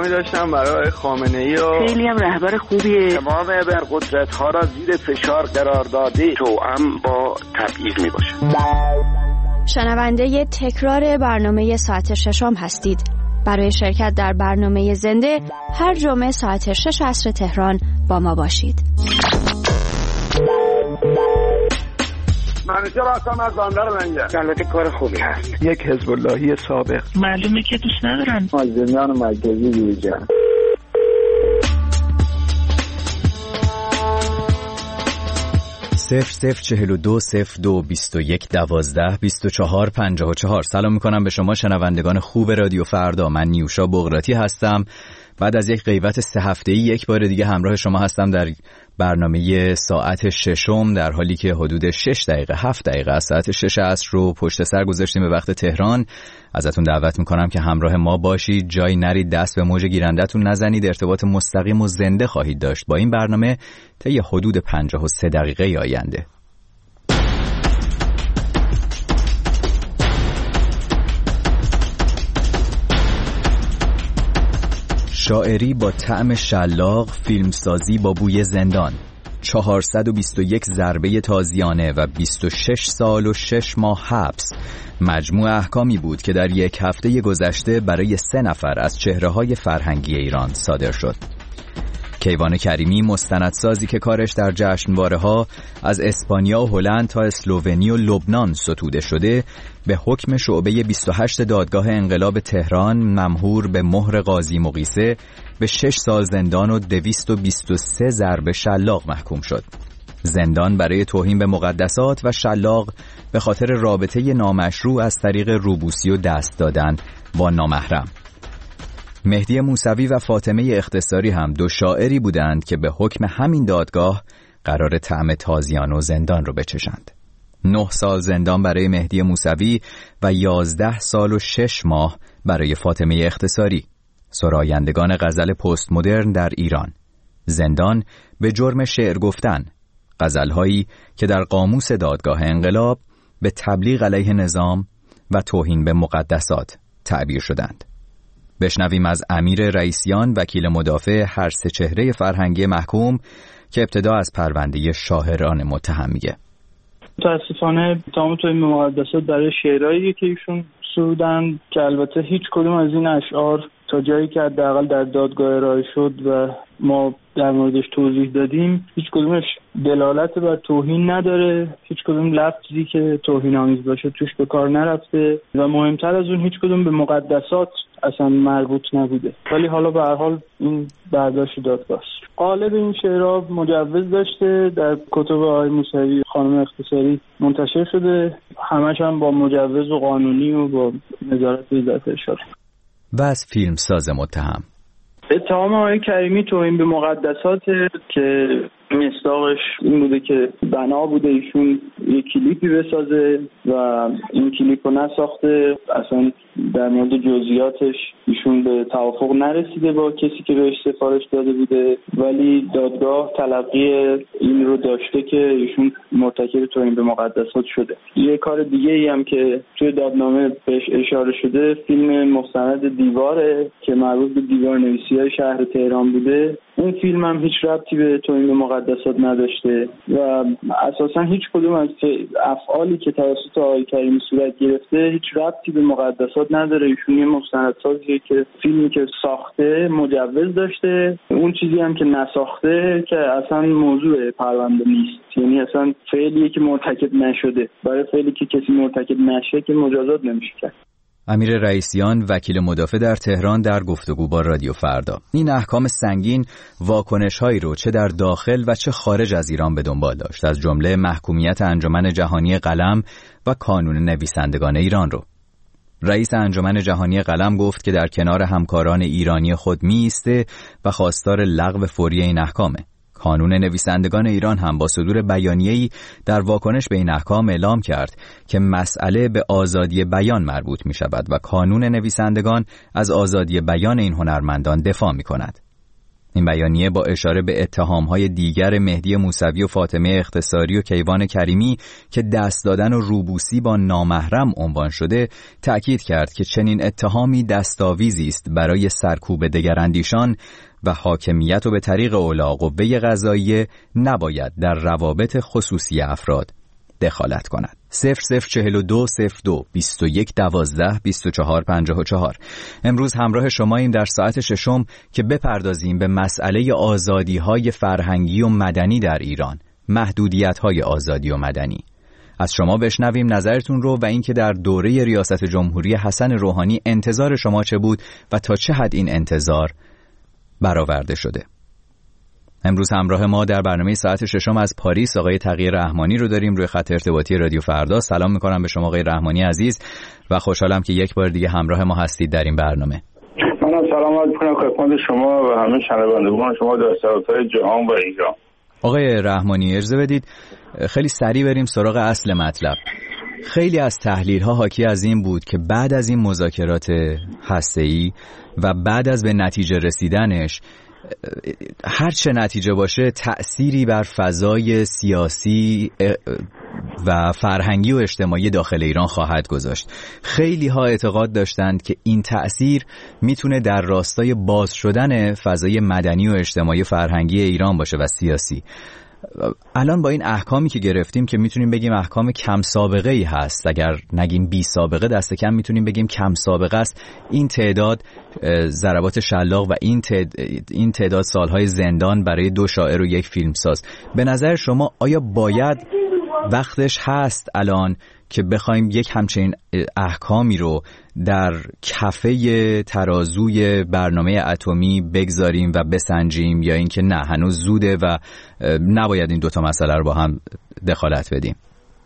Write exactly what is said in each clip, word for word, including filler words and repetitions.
احترامی داشتم برای خامنه‌ای و خیلی هم رهبر خوبیه. تمام ابرقدرت‌ها را زیر فشار قرار داده توأم با تبعیض میباشه. شنونده تکرار برنامه ساعت ششم هستید. برای شرکت در برنامه زنده هر جمعه ساعت شش عصر تهران با ما باشید. منوچهر هستم از بندر منجر. البته کار خوبی هست. یک حزب اللهی سابق. معلومه که دوست ندارن. مازندران مرکزی یوجا. صفر صفر چهل و دو صفر دو بیست و یک دوازده بیست و چهار پنجاه و چهار. سلام میکنم به شما شنوندگان خوب رادیو فردا. من نیوشا بغراتی هستم. بعد از یک غیبت سه هفته‌ای یک بار دیگه همراه شما هستم در برنامه ساعت ششم، در حالی که حدود شش دقیقه هفت دقیقه از ساعت شش عصر رو پشت سر گذاشتیم به وقت تهران. ازتون دعوت میکنم که همراه ما باشید، جای نرید، دست به موج گیرندتون نزنید. ارتباط مستقیم و زنده خواهید داشت با این برنامه طی حدود پنجاه و سه دقیقه آینده. شاعری با طعم شلاق، فیلمسازی با بوی زندان، چهارصد و بیست و یک ضربه تازیانه و بیست و شش سال و شش ماه حبس مجموع احکامی بود که در یک هفته گذشته برای سه نفر از چهره‌های فرهنگی ایران صادر شد. کیوان کریمی، مستندسازی که کارش در جشنواره‌ها از اسپانیا و هلند تا اسلوونی و لبنان ستوده شده، به حکم شعبه بیست و هشت دادگاه انقلاب تهران ممهور به مهر قاضی مقیسه به شش سال زندان و دویست و بیست و سه ضرب شلاق محکوم شد. زندان برای توهین به مقدسات و شلاق به خاطر رابطه نامشروع از طریق روبوسی و دست دادن با نامحرم. مهدی موسوی و فاطمه اختصاری هم دو شاعری بودند که به حکم همین دادگاه قرار طعم تازیانه و زندان رو بچشند. نه سال زندان برای مهدی موسوی و یازده سال و شش ماه برای فاطمه اختصاری، سرایندگان غزل پست مدرن در ایران. زندان به جرم شعر گفتن، غزلهایی که در قاموس دادگاه انقلاب به تبلیغ علیه نظام و توهین به مقدسات تعبیر شدند. بشنویم از امیر رئیسیان، وکیل مدافع هر سه چهره فرهنگی محکوم، که ابتدا از پرونده شاهران متهم میگه. متاسفانه تمام توهین به مقدسات برای شعرهایی که ایشون سرودن که البته هیچ کدوم از این اشعار تا جایی که حداقل در دادگاه ارائه شد و ما در موردش توضیح دادیم هیچ کدومش دلالت بر توهین نداره، هیچ کدوم لفظی که توهین آمیز باشه توش به کار نرفته و مهمتر از اون هیچ کدوم به مقدسات اصلا مربوط نبوده. ولی حالا به هر حال این برداشت دادگاه است. قالب این شعرها مجوز داشته، در کتب آقای موسوی خانم اختصاری منتشر شده، همش هم با مجوز و قانونی و با نظارت وزارت ارشاد. و از فیلمساز متهم اتهام آقای کریمی توهین به مقدسات که مصداقش این بوده که بنا بوده ایشون یک کلیپی بسازه و این کلیپ رو نساخته، اصلا در مورد جزئیاتش ایشون به توافق نرسیده با کسی که بهش سفارش داده بوده، ولی دادگاه تلقی این رو داشته که ایشون مرتکب توهین به مقدسات شده. یه کار دیگه ای هم که توی دادنامه بهش اشاره شده فیلم مستند دیواره که مربوط به دیوار نویسی‌های شهر تهران بوده. اون فیلم هم هیچ ربطی به توهین به مقدسات نداشته و اساسا هیچ کدوم از افعالی که توسط آقای کریمی صورت گرفته هیچ ربطی به مقدسات نداره. ایشون یه مستندسازیه که فیلمی که ساخته مجوز داشته، اون چیزی هم که نساخته که اصلا موضوع پرونده نیست، یعنی اصلا فعلیه که مرتکب نشده. برای فعلی که کسی مرتکب نشه که مجازات نمیشه کرد. امیر رئیسیان، وکیل مدافع در تهران، در گفتگو با رادیو فردا. این احکام سنگین واکنش‌هایی رو چه در داخل و چه خارج از ایران به دنبال داشت، از جمله محکومیت انجمن جهانی قلم و کانون نویسندگان ایران رو. رئیس انجمن جهانی قلم گفت که در کنار همکاران ایرانی خود می‌ایسته و خواستار لغو فوری این احکامه. کانون نویسندگان ایران هم با صدور بیانیه‌ای در واکنش به این احکام اعلام کرد که مسئله به آزادی بیان مربوط می شود و کانون نویسندگان از آزادی بیان این هنرمندان دفاع می کند. این بیانیه با اشاره به اتهام‌های دیگر مهدی موسوی و فاطمه اختصاری و کیوان کریمی که دست دادن و روبوسی با نامحرم عنوان شده، تأکید کرد که چنین اتهامی دستاویزی است برای سرکوب دگراندیشان و حاکمیت و به طریق اولی قوه قضاییه نباید در روابط خصوصی افراد دخالت کند. صفر صفر چهل و دو صفر دو بیست و یک دوازده بیست و چهار پنجاه و چهار. امروز همراه شماییم در ساعت ششم که بپردازیم به مسئله آزادی‌های فرهنگی و مدنی در ایران، محدودیت‌های آزادی و مدنی. از شما بشنویم نظرتون رو و اینکه در دوره ریاست جمهوری حسن روحانی انتظار شما چه بود و تا چه حد این انتظار برآورده شده. امروز همراه ما در برنامه ساعت ششم از پاریس آقای تقی رحمانی رو داریم روی خط ارتباطی رادیو فردا. سلام میکنم به شما آقای رحمانی عزیز و خوشحالم که یک بار دیگه همراه ما هستید در این برنامه. منم سلام عرض میکنم خدمت شما و همه شنوندگان شما در سراسر جهان و ایران. آقای رحمانی اجازه بدید خیلی سریع بریم سراغ اصل مطلب. خیلی از تحلیل‌ها حاکی از این بود که بعد از این مذاکرات هسته‌ای و بعد از به نتیجه رسیدنش، هر چه نتیجه باشه تأثیری بر فضای سیاسی و فرهنگی و اجتماعی داخل ایران خواهد گذاشت. خیلی ها اعتقاد داشتند که این تأثیر میتونه در راستای باز شدن فضای مدنی و اجتماعی فرهنگی ایران باشه و سیاسی. الان با این احکامی که گرفتیم که میتونیم بگیم احکام کم سابقه ای هست، اگر نگیم بی سابقه دست کم میتونیم بگیم کم سابقه است، این تعداد ضربات شلاق و این این تعداد سالهای زندان برای دو شاعر و یک فیلمساز. به نظر شما آیا باید وقتش هست الان که بخوایم یک همچین احکامی رو در کفه ترازوی برنامه اتمی بگذاریم و بسنجیم، یا اینکه نه هنوز زوده و نباید این دوتا مسئله رو با هم دخالت بدیم؟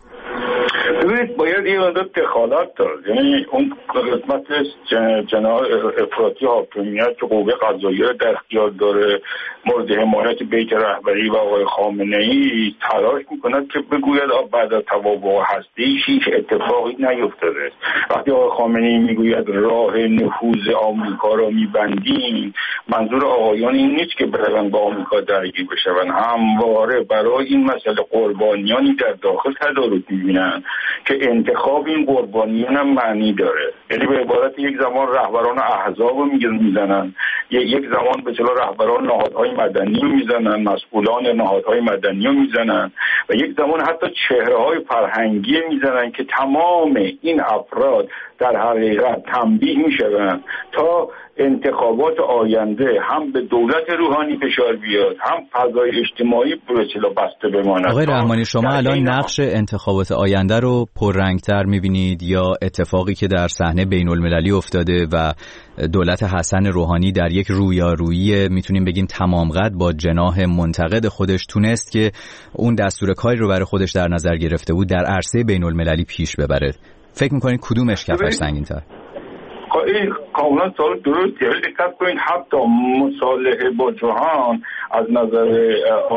ببینید باید یه مقدار دخالت داد، یعنی اون قسمت جناح افراطی حاکمیت که قوه قضاییه در اختیار داره مورد حمایت بیت رهبری و آقای خامنه‌ای تلاش میکند که بگوید بعد از توافق هسته‌ای هیچ اتفاقی نیفتاده. وقتی آقای خامنه‌ای میگوید راه نفوذ آمریکا را میبندیم، منظور آقایان این نیست که برن با آمریکا درگیر بشن، همواره برای این مسئله قربانیانی در داخل تدارک میبینن که انتخاب این قربانیان هم معنی داره. یعنی به عبارت یک زمان رهبران احزاب رو میزنن، یک زمان به اصطلاح رهبران نهادهای مدنی رو میزنن، مسئولان نهادهای مدنی رو میزنن و یک زمان حتی چهره‌های فرهنگی میزنن که تمام این افراد در حقیقت تنبیه میشوند تا انتخابات آینده هم به دولت روحانی فشار بیاد، هم فضای اجتماعی به اصطلاح بسته بماند. آقای رحمانی شما الان نقش انتخابات آینده رو پررنگتر میبینید یا اتفاقی که در صحنه بین المللی افتاده و دولت حسن روحانی در یک رویارویی میتونیم بگیم تمام قد با جناح منتقد خودش تونست که اون دستور کاری رو برای خودش در نظر گرفته بود در عرصه بین المللی پیش ببره؟ فکر میکنید کدومش کفش سنگین‌تر؟ این کاملا سوال درستیه، ولی دقت کنید حتی مصالحه با جهان از نظر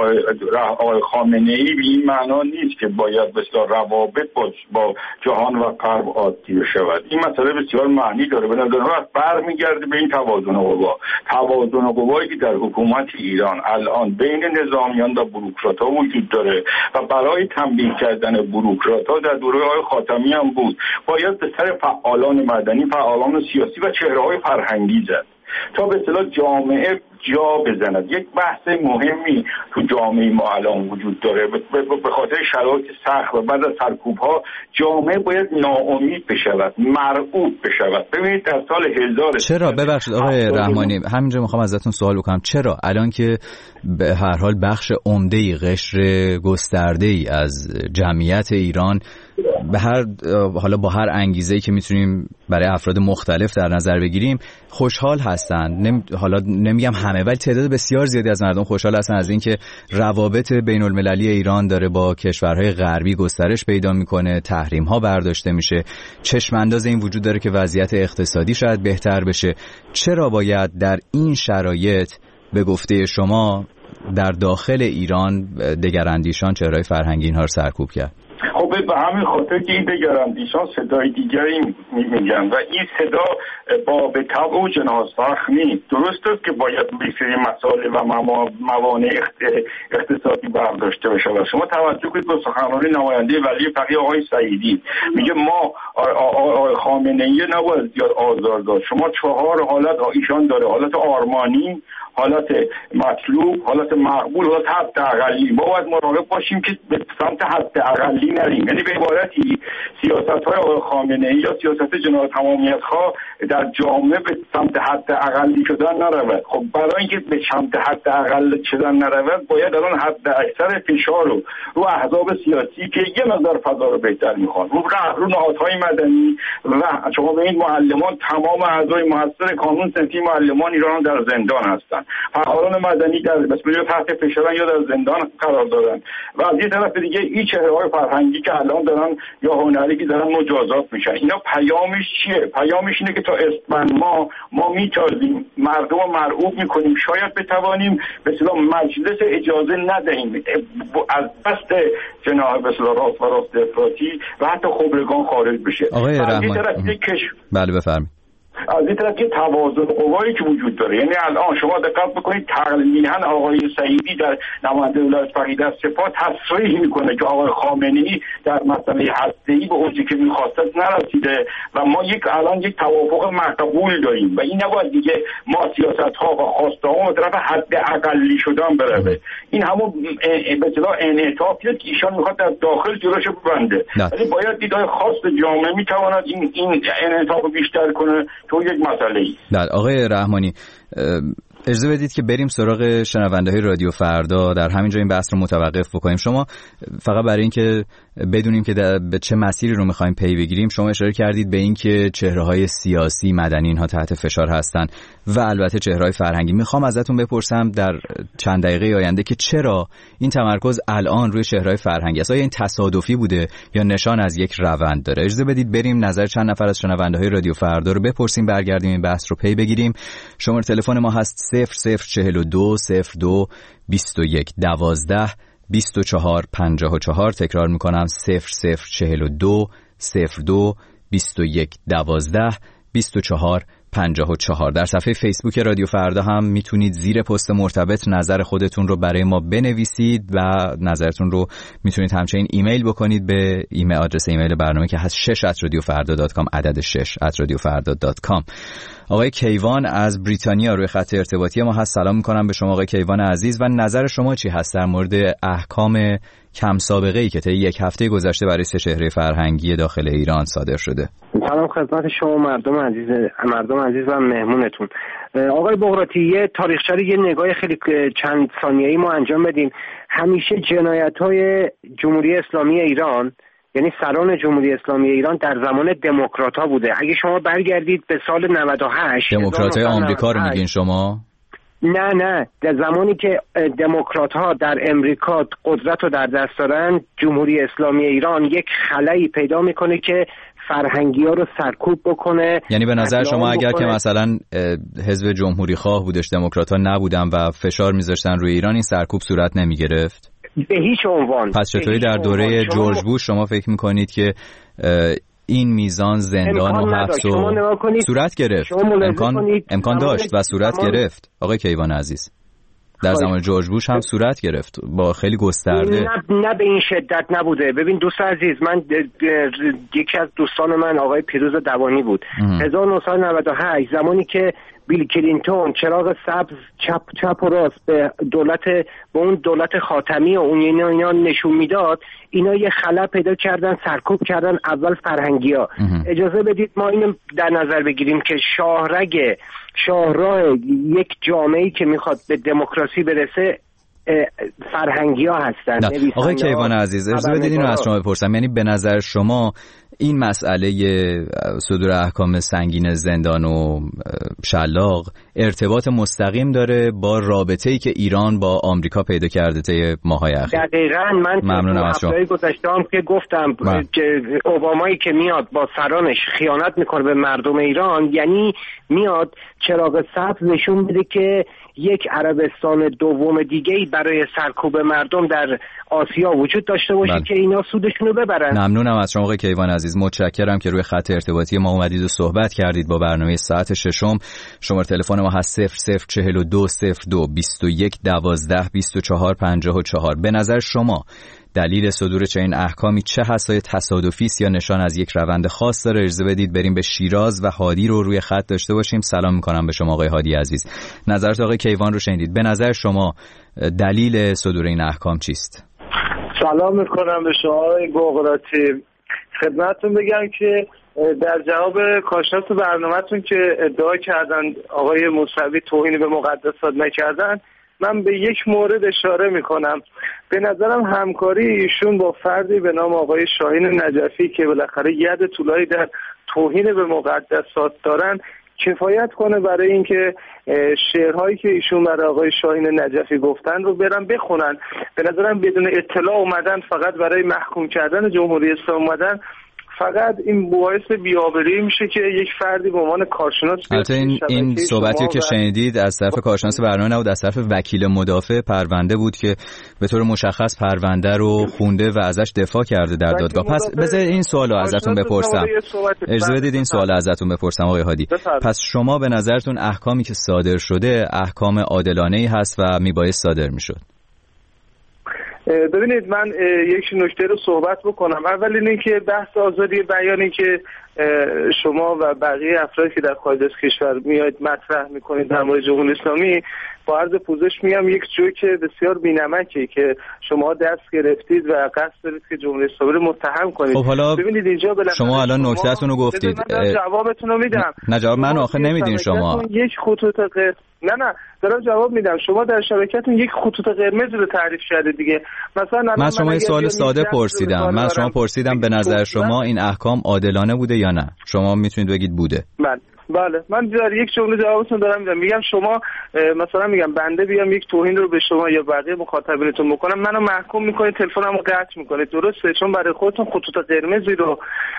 آقای خامنه‌ای به این معنا نیست که باید بسیار روابط با, با جهان و غرب عادی شود. این مسئله بسیار معنی داره. به نظر من برمیگرده به این توازن قوا توازن قوایی که در حکومت ایران الان بین نظامیان و بوروکرات‌ها وجود داره و برای تنبیه کردن بوروکرات‌ها در دوره آقای خاتمی هم بود، باید به سر فعالان مدنی، فعالان سیاسی و چهره‌های فرهنگی زد تا به اصطلاح جامعه جا بزند. یک بحث مهمی تو جامعه ما الان وجود داره، به خاطر شرایط سخت و بعد از سرکوب‌ها جامعه باید ناامید بشود، مرعوب بشود. ببینید در سال هزار چرا ببخشید آقای رحمانی همینجا میخوام ازتون سوال بکنم، چرا الان که به هر حال بخش عمده‌ای قشر گسترده‌ای از جمعیت ایران به هر حالا با هر انگیزه‌ای که میتونیم برای افراد مختلف در نظر بگیریم خوشحال هستند، نم... حالا نمیگم همه ولی تعداد بسیار زیادی از مردم خوشحال هستن از اینکه روابط بین المللی ایران داره با کشورهای غربی گسترش پیدا میکنه، تحریم ها برداشته میشه، چشم انداز این وجود داره که وضعیت اقتصادی شاید بهتر بشه. چرا باید در این شرایط به گفته شما در داخل ایران دگراندیشان چهرهای فرهنگی اینها رو سرکوب کرد؟ خب به همین خاطر که این بگرم ایشان صدای دیگری میگن و این صدا با به طبع و جناسخ نیست. درست است که باید بسیاری مسائل و موانع اقتصادی برداشته بشه و شما توجه کنید به سخنرانی نماینده ولی فقیه آقای سعیدی میگه ما آقای خامنه‌ای نباید زیاد آزار داد. شما چهار حالت ایشان داره: حالت آرمانی، حالت مطلوب، حالت مقبول، حالت حد اقلی. ما باید مراقب باشیم که به سمت حد اقلی نریم. یعنی به عبارتی سیاست‌های آقای خامنه‌ای یا سیاست جناح تمامیت‌خواه در جامعه به سمت حد اقلی شدن نرود. خب برای اینکه به سمت حد اقل شدن نرود باید الان حد اکثر فشار رو رو احزاب سیاسی که یه مقدار فضا رو بهتر می‌خوان، رو رو نهادهای مدنی و شما به این معلمان، تمام اعضای مؤثر کانون صنفی معلمان ایران در زندان هستند. فعالان مدنی در بسیاری تحت فشارن یا در زندان قرار دارن و از یه طرف دیگه این چهره‌های فرهنگی که الان دارن یا هنری که دارن مجازات میشن. اینا پیامش چیه؟ پیامش اینه که تا اسفند ما ما میتازیم، مردم رو مرعوب میکنیم، شاید بتوانیم به اصطلاح مجلس اجازه ندهیم از دست جناح به اصطلاح راست و راست افراطی و حتی خبرگان خارج بشه. آقای رحمانی بله بفرمایید. از این طرف که توازن قوایی که وجود داره، یعنی الان شما دقت بکنید تقریبا آقای سعیدی در نماینده ولایت فقیه در سپاه تصریح میکنه که آقای خامنه‌ای در مسئله هسته‌ای به اوجی که می‌خواسته نرسیده و ما یک الان یک توافق مقبول داریم و این نباید دیگه ما سیاست‌ها و خواسته‌ها به طرف حد اقلی شدن بره. این همون به اصطلاح انعطافیه که ایشان میخواد در داخل جلوش ببنده، ولی باید دیدهای خاص جامعه میتواند این این انعطاف بیشتر کنه تو یک مسئله ای. در آقای رحمانی اجازه بدید که بریم سراغ شنونده‌های رادیو فردا، در همینجا این بحث رو متوقف بکنیم. شما فقط برای اینکه بدونیم که به چه مسیری رو می‌خوایم پی بگیریم، شما اشاره کردید به این که چهره‌های سیاسی مدنی اینها تحت فشار هستن و البته چهره‌های فرهنگی. می‌خوام ازتون بپرسم در چند دقیقه آینده که چرا این تمرکز الان روی چهره‌های فرهنگی است؟ آیا این تصادفی بوده یا نشان از یک روند داره؟ اجازه بدید بریم نظر چند نفر از شنونده‌های رادیو فردا رو بپرسیم، برگردیم این بحث رو پی بگیریم. شماره تلفن ما هست صفر صفر چهل و دو صفر دو بیست و یک دوازده بیست و چهار پنجاه و چهار. تکرار میکنم صفر صفر چهل و دو صفر دو بیست و یک دوازده بیست و چهار پنجاه و چهار. در صفحه فیسبوک رادیو فردا هم میتونید زیر پست مرتبط نظر خودتون رو برای ما بنویسید و نظرتون رو میتونید همچنین ایمیل بکنید به ایمیل آدرس ایمیل برنامه که هست شش ات رادیو فردا دات کام، عدد شش ات رادیو فردا دات کام. آقای کیوان از بریتانیا روی خط ارتباطی ما هست. سلام میکنم به شما آقای کیوان عزیز و نظر شما چی هست در مورد احکام کم سابقه ای که طی یک هفته گذشته برای سه چهره فرهنگی داخل ایران صادر شده؟ سلام خدمت شما مردم عزیز مردم عزیز و مهمونتون. آقای بغراتی، یه تاریخچه رو یه نگاه خیلی چند ثانیه‌ای ما انجام بدیم. همیشه جنایت‌های جمهوری اسلامی ایران، یعنی سران جمهوری اسلامی ایران، در زمان دموکرات‌ها بوده. اگه شما برگردید به سال نود و هشت، دموکرات‌های آمریکا رو میگین شما؟ نه نه، در زمانی که دموکرات‌ها در امریکا قدرت رو در دست دارن، جمهوری اسلامی ایران یک خلایی پیدا میکنه که فرهنگی‌ها رو سرکوب بکنه. یعنی به نظر شما اگر که مثلا حزب جمهوری خواه بودش، دموکرات‌ها نبودن و فشار میذاشتن روی ایران، این سرکوب صورت نمیگرفت؟ به هیچ عنوان. پس چطوری در دوره جورج بوش شما فکر میکنید که این میزان زندان و حبس و صورت گرفت؟ امکان امکان داشت و صورت گرفت آقای کیوان عزیز. در زمان جورج بوش هم صورت گرفت با خیلی گسترده. نه نه به این شدت نبوده. ببین دوست عزیز، من یکی از دوستان من آقای پیروز دوانی بود. هزار و نهصد و نود و هشت زمانی که بیل کلینتون چراغ سبز چپ چپ و راست به دولت به اون دولت خاتمی و اون اینا اینا نشون میداد، اینا یه خلا پیدا کردن، سرکوب کردن اول فرهنگی‌ها. اجازه بدید ما اینو در نظر بگیریم که شاهرگ شاهراه یک جامعه‌ای که میخواد به دموکراسی برسه فرهنگی‌ها هستن. آقای کیوان عزیز اجازه بدید اینو از شما بپرسم، یعنی به نظر شما این مسئله صدور احکام سنگین زندان و شلاق ارتباط مستقیم داره با رابطه‌ای که ایران با آمریکا پیدا کرده طی ماه‌های اخیر. دقیقاً من هفته‌های گذشته‌ام که گفتم که اوبامایی که میاد با سرانش خیانت میکنه به مردم ایران، یعنی میاد چراغ سبز نشون میده که یک عربستان دوم دیگه‌ای برای سرکوب مردم در آسیا وجود داشته باشه بله. که اینا سودشون رو ببرن. ممنونم از شما آقای کیوان عزیز، متشکرم که روی خط ارتباطی ما اومدید و صحبت کردید با برنامه ساعت ششم. شماره تلفن ما هست صفر صفر چهل و دو صفر دو بیست و یک دوازده بیست و چهار پنجاه و چهار. به نظر شما دلیل صدور چنین احکامی چه هست؟ آیا تصادفی است یا نشان از یک روند خاص داره؟ اجازه بدید بریم به شیراز و هادی رو روی خط داشته باشیم. سلام میکنم به شما آقای هادی عزیز. نظرت آقای کیوان رو شنیدید. به نظر شما دلیل صدور این احکام چیست؟ سلام میکنم به شما آقای گوگراتی. خدمتتون بگم که در جواب کارشناس برنامه‌تون که ادعا کردن آقای موسوی توهین به مقدسات نکردن، من به یک مورد اشاره میکنم. به نظرم همکاری ایشون با فردی به نام آقای شاهین نجفی که بالاخره ید طولایی در توهین به مقدسات دارن کفایت کنه برای اینکه شعرهایی که ایشون برای آقای شاهین نجفی گفتن رو برن بخونن. به نظرم بدون اطلاع اومدن فقط برای محکوم کردن جمهوری اسلامی اومدن، فقط این باعث بی‌آبرویی میشه که یک فردی به عنوان کارشناس البته این این صحبتی که شنیدید از طرف کارشناس برنامه نبود، از طرف وکیل مدافع پرونده بود که به طور مشخص پرونده رو خونده و ازش دفاع کرده در دادگاه. پس بذار این سوالو ازتون بپرسم. اجازه بدید این سوال ازتون بپرسم آقای هادی. پس شما به نظرتون احکامی که صادر شده احکام عادلانه‌ای هست و میبایست صادر میشد؟ ببینید من یک نکته رو صحبت بکنم. اول اینه که بحث آزادی بیانی که شما و بقیه افرادی که در خارج از کشور میاید مطرح میکنید در مورد جمهوری اسلامی، با عرض پوزش میگم یک جوک بسیار بی‌نمکی که شما دست گرفتید و قصد دارید که جمهوری اسلامی رو متهم کنید. خب حالا ببینید اینجا شما الان نکتهتون رو گفتید. من جوابتون رو میدم. نه جواب من آخه نمیدین شما. یک خطوط قرمز نه نه دارم جواب میدم. شما در شبکه‌تون یک خطوط قرمز رو تعریف کردید دیگه. مثلا من شما یه سوال ساده پرسیدم. من شما پرسیدم به نظر شما این احکام عادلانه بوده یا نه؟ شما میتونید بگید بوده. بله بله من در یک جمله جوابتون دارم میدم. میگم شما مثلا میگم بنده بیام یک توهین رو به شما یا بقیه مخاطبینتون بکنم، منو محکوم میکنید، تلفنمو قطع میکنید، درسته؟ چون برای خودتون خطوط قرمزی رو,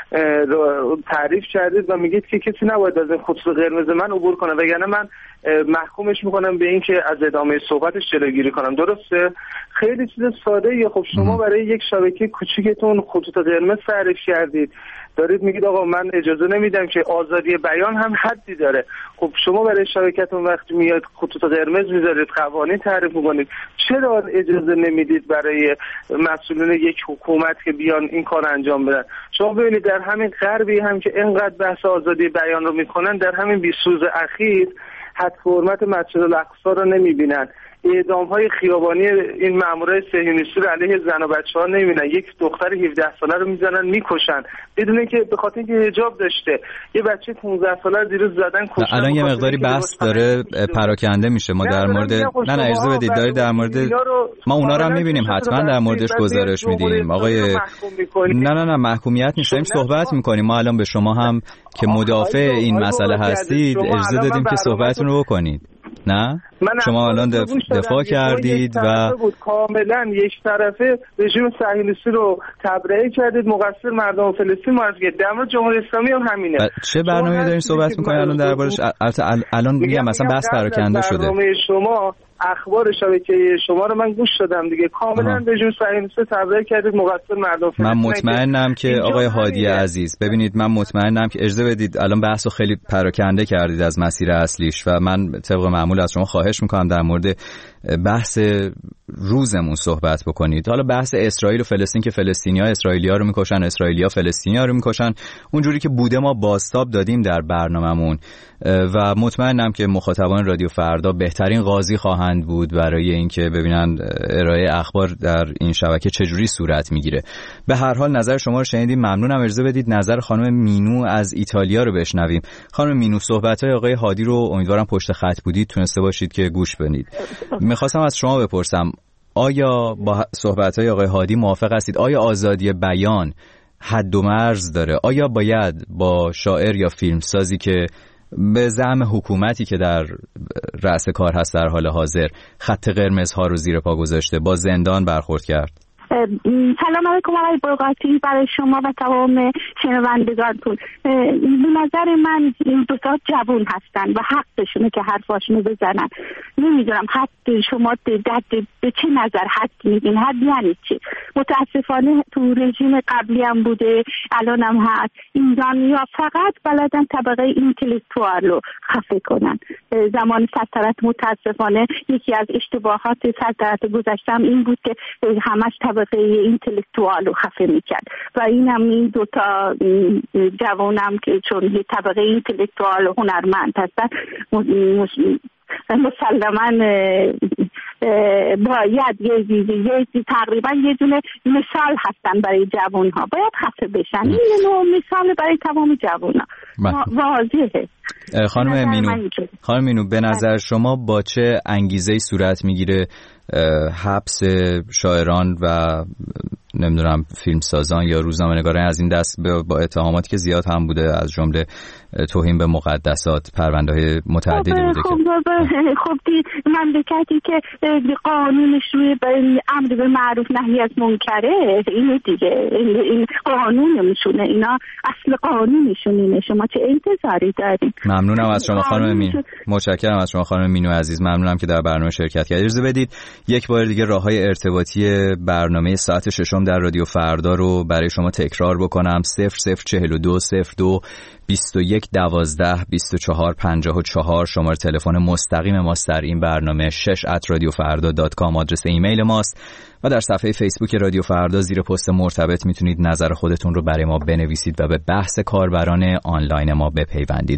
رو تعریف کردید و میگید که کسی نباید از این خطوط قرمز من عبور کنه، وگرنه من محکومش میکنم به این که از ادامه صحبتش جلوگیری کنم، درسته؟ خیلی چیز ساده ایه. خب شما برای یک شبکه کوچیکتون خطوط قرمز تعریف کردید، دارید میگید آقا من اجازه نمیدم که آزادی بیان هم حدی داره. خب شما برای شبکتون وقتی میاد خطوط قرمز میذارید، قوانین تعریف میکنید، چرا اجازه نمیدید برای مسئولین یک حکومت که بیان این کار انجام بدن؟ شما ببینید در همین غربی هم که اینقدر بحث آزادی بیان رو میکنن، در همین بیست روز اخیر حد حرمت مسجد الاقصی رو نمیبینن، اعدام‌های خیابانی این مامورای صهیونیستی رو علیه زن و بچه‌ها نمیبینن، یک دختر هفده ساله رو میزنن میکشن بدون اینکه به خاطر اینکه حجاب داشته. یه بچه پانزده ساله رو دیروز زدن کشتن. الان یه مقداری بحث داره پراکنده میشه. ما در مورد نه نه اجازه بدید دارید در مورد ما اونا رو هم میبینیم، حتما در موردش گزارش میدیم آقای. نه نه نه محکومیت نیست، صحبت میکنیم. ما الان به شما هم که مدافع این مسئله هستید اجازه دادیم که صحبتتون رو بکنید. نه شما الان دفاع کردید و کاملا یک طرفه رژیم صهیونیستی رو تبرئه کردید، مقصر مردم فلسطین معرفی کردید. در مورد جمهوری اسلامی هم همینه. چه برنامه‌ای دارین صحبت می‌کنید الان دربارش؟ الان میگم مثلا بحث پراکنده شده. برنامه شما اخبار شبکه شما رو من گوش دادم دیگه، کاملا رژیم صهیونیستی تبرئه کردید، مقصر مردم فلسطین. من مطمئنم که آقای هادی عزیز ببینید، من مطمئنم که اجازه بدید الان بحثو خیلی پراکنده کردید از مسیر اصلیش و من طبق معمول از شما خواهش می‌کنم در مورد بحث روزمون صحبت بکنید. حالا بحث اسرائیل و فلسطین که فلسطینی‌ها اسرائیلی‌ها رو میکشن، اسرائیلی‌ها فلسطینی‌ها رو میکشن، اونجوری که بوده ما بازتاب دادیم در برنامه‌مون و مطمئنم که مخاطبان رادیو فردا بهترین قاضی خواهند بود برای اینکه ببینن ارائه اخبار در این شبکه چجوری صورت میگیره. به هر حال نظر شما رو شنیدیم، ممنونم. اجازه بدید نظر خانم مینو از ایتالیا رو بشنویم. خانم مینو، صحبت‌های آقای هادی رو امیدوارم پشت خط بودید تونسته باشید که گوش بدید. می‌خواستم از شما بپرسم آیا با صحبت‌های آقای هادی موافق هستید؟ آیا آزادی بیان حد و مرز داره. آیا باید با شاعر یا فیلمسازی که به زعم حکومتی که در رأس کار هست در حال حاضر خط قرمزها رو زیر پا گذاشته با زندان برخورد کرد؟ سلام علیکم آقای بوقاتی، برای شما و تمام شنوندگانتون. به نظر من این دو تا جوان هستن و حقشونه که حرفاشونو بزنن. نمیدونم حد شما در به چه نظر حد میگین؟ حد یعنی چی؟ متاسفانه تو رژیم قبلی هم بوده، الان هم هست. ایرانی‌ها فقط بلدن طبقه اینتלקتوال رو خفه کنن. زمان سلطنت متاسفانه یکی از اشتباهات سلطنت گذشتم این بود که همش طبقه اینتלקتوال رو خفه میکرد و اینم این دوتا جوانم که چون یه طبقه اینتלקتوال و هنرمند هستن مسلماً باید یه چیزی تقریبا یه دونه مثال هستن برای جوانها، باید خفه بشن. این یه نوع مثال برای تمام جوانها واضحه. خانم مینو خانم مینو به نظر شما با چه انگیزه‌ای صورت میگیره حبس شاعران و نمیدونم فیلمسازان یا روزنامه‌نگاران از این دست با اتهاماتی که زیاد هم بوده، از جمله توهین به مقدسات، پرونده‌های متعددی بوده؟ خب که خب دی مملکتی که قانونش روی امر به معروف نهی از منکره، این دیگه این قانون میشونه، اینا اصل قانونشون اینه. شما چه انتظاری دارید؟ ممنونم از شما خانم مینو، متشکرم از شما خانم مینو عزیز، ممنونم که در برنامه شرکت کردید. اجازه بدید یک بار دیگه راههای ارتباطی برنامه ساعت ششم در رادیو فردا رو برای شما تکرار بکنم: صفر صفر چهل و دو صفر دو بیست و یک دوازده بیست و چهار پنجاه و چهار شماره تلفن مستقیم ماست در این برنامه، شش ات رادیو فردا دات کام آدرس ایمیل ماست و در صفحه فیسبوک رادیو فردا زیر پست مرتبط میتونید نظر خودتون رو برای ما بنویسید و به بحث کاربران آنلاین ما بپیوندید.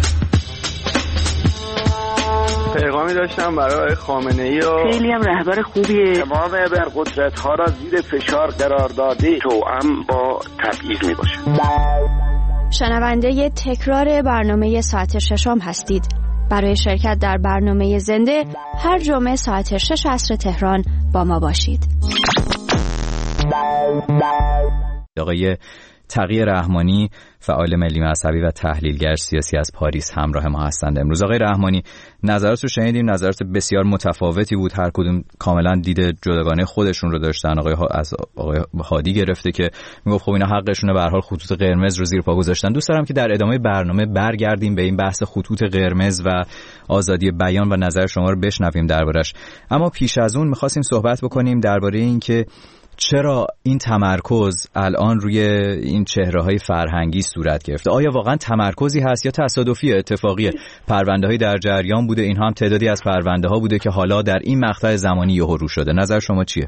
پیغامی داشتم برای خامنه‌ای و خیلی هم رهبر خوبیه. تمام ابرقدرت‌ها را زیر فشار قرار داده، توأم با تبعیض میباشه. شنونده تکرار برنامه ساعت ششم هستید. برای شرکت در برنامه زنده هر جمعه ساعت شش عصر تهران با ما باشید. آقای تقی رحمانی، فعال ملی مذهبی و تحلیلگر سیاسی از پاریس همراه ما هستند امروز. آقای رحمانی، نظرات رو شنیدیم، نظرات بسیار متفاوتی بود، هر کدوم کاملا دید جداگانه خودشون رو داشتن. آقای ها از آقای هادی گرفته که میگفت خب اینا حقشونه، به هر حال خطوط قرمز رو زیر پا گذاشتن. دوست دارم که در ادامه برنامه برگردیم به این بحث خطوط قرمز و آزادی بیان و نظر شما رو بشنویم دربارش. اما پیش از اون می‌خواستیم صحبت بکنیم درباره این که چرا این تمرکز الان روی این چهره‌های فرهنگی صورت گرفته؟ آیا واقعا تمرکزی هست یا تصادفی اتفاقی؟ پرونده‌های در جریان بوده، این هم تعدادی از پرونده‌ها بوده که حالا در این مقطع زمانی یهو رو شده. نظر شما چیه؟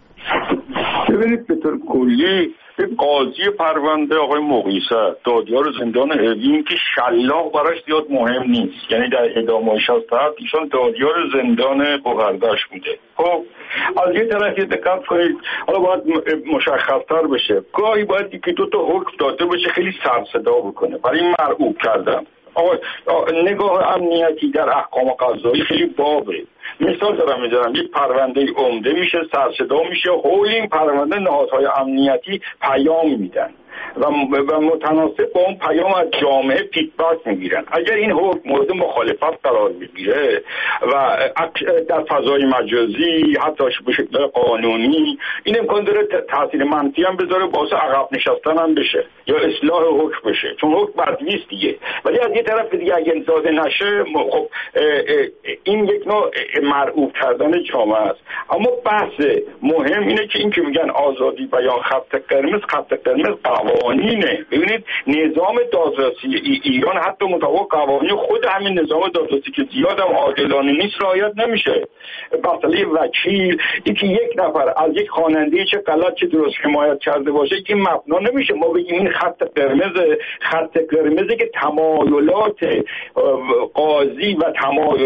ببینید به طور کلی قاضی پرونده آقای مقیسه دادیار زندان اوین که شلاق براش زیاد مهم نیست، یعنی در ادامه شصت ایشون دادیار زندان بوهردش بوده. خب از یه طرف دقت کنید، حالا باید مشخص‌تر بشه، گاهی باید یکی دو تا حکم داده بشه خیلی سر صدا بکنه برای مرعوب کردن. آقا نگاه امنیتی در احکام قضایی خیلی بابه. مثال دارم میذارم، یک پرونده عمده میشه، سر صدا میشه، حول این پرونده نهادهای امنیتی پیام میدن و متناسب با اون پیام از جامعه فیدبک میگیرن. اگر این حکم مورد مخالفت قرار بگیره و در فضای مجازی حتی به شکل قانونی، این امکان داره تاثیر منفی هم بذاره، باعث عقب نشستن هم بشه یا اصلاح حکم بشه، چون حکم بدویست دیگه. ولی از یه طرف دیگه اگه انصاده نشه، خب این یک نوع مرعوب کردن جامعه است. اما بحث مهم اینه که این که میگن آزادی بیان خط قرمز، خط قرمز قوانینه. ببینید نظام دادرسی ایران حتی مطابق قوانین خود همین نظام دادرسی که زیاد هم عادلانه نیست رعایت نمیشه. مسئله وکیل، اینکه یک نفر از یک خواننده چه غلط چه درست حمایت کرده باشه که مبنا نمیشه ما بگیم این خط قرمز، خط قرمزی که تمایلات قاضی و تمایلات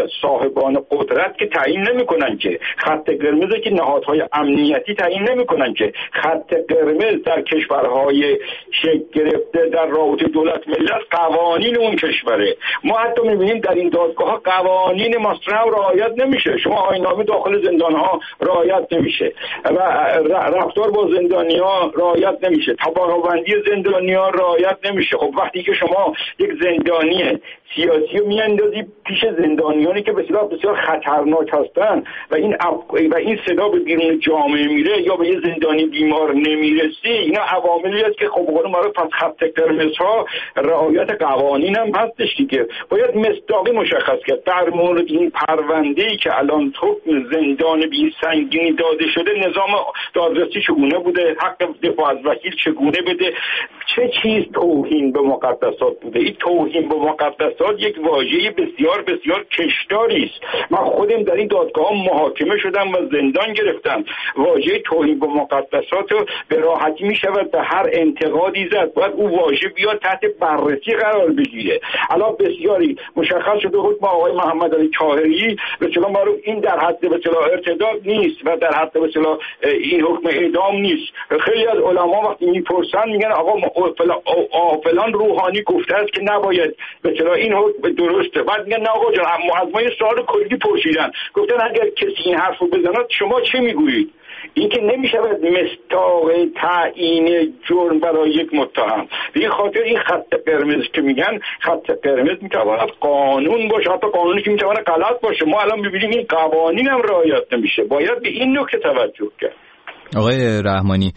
صاحبان قدرت که تعیین نمیکنن که، خط قرمز که نهادهای امنیتی تعیین نمیکنن که. خط قرمز در کشورهای شکل گرفته در رابطه دولت ملت قوانین اون کشوره. ما حتی میبینیم در این دادگاه ها قوانین مصرف رعایت نمیشه. شما آیین‌نامه داخل زندان ها رعایت نمیشه و رفتار با زندانی ها رعایت نمیشه، طبقه‌بندی زندانی ها رعایت نمیشه. خب وقتی که شما یک زندانی سیاسی رو میاندازی پیش زندانیانی که بسیار بسیار خطرناک هستن و این و این صدا به بیرون جامعه میره یا به یه زندانی بیمار نمیرسی، اینا عواملی است که خب بقول ما رو پس خط قرمزها رعایت قوانین هم هستش دیگه. باید مصداقی مشخص کرد در مورد این پرونده‌ای که الان حکم زندان بی سنگینی داده شده، نظام دادرسی چگونه بوده، حق دفاع از وکیل چگونه بده، چه چیز توهین به مقدسات بوده. این توهین به مقدسات یک واژه بسیار بسیار کشداری است. من خودم در این دادگاه محاکمه شدم و زندان گرفتم. واژه توهین به مقدسات رو به راحتی می شود به هر انتقادی زد. باید اون واژه بیاد تحت بررسی قرار بگیره. الان بسیاری مشخص شده حکم آقای محمد علی طاهری به اصطلاح معروف این در حد به اصطلاح ارتداد نیست و در حد به اصطلاح این حکم اعدام نیست. خیلی از علما وقتی میپرسن میگن آقا فلان روحانی گفته است که نباید به اصطلاح این حکم درسته. بعد میگن نه آقا جان، از ما یه سوال کلی پرسیدن، گفتن اگر کسی این حرفو بزند شما چه میگویید؟ این که نمیشود مستاق تعیین جرم برای یک متهم. به خاطر این خط قرمز که میگن، خط قرمز میتواند قانون باشه، حتی قانونی که میتواند غلط باشه. ما الان میبینیم این قوانین هم رعایت نمیشه. باید به این نکته توجه کرد. آقای رحمانی،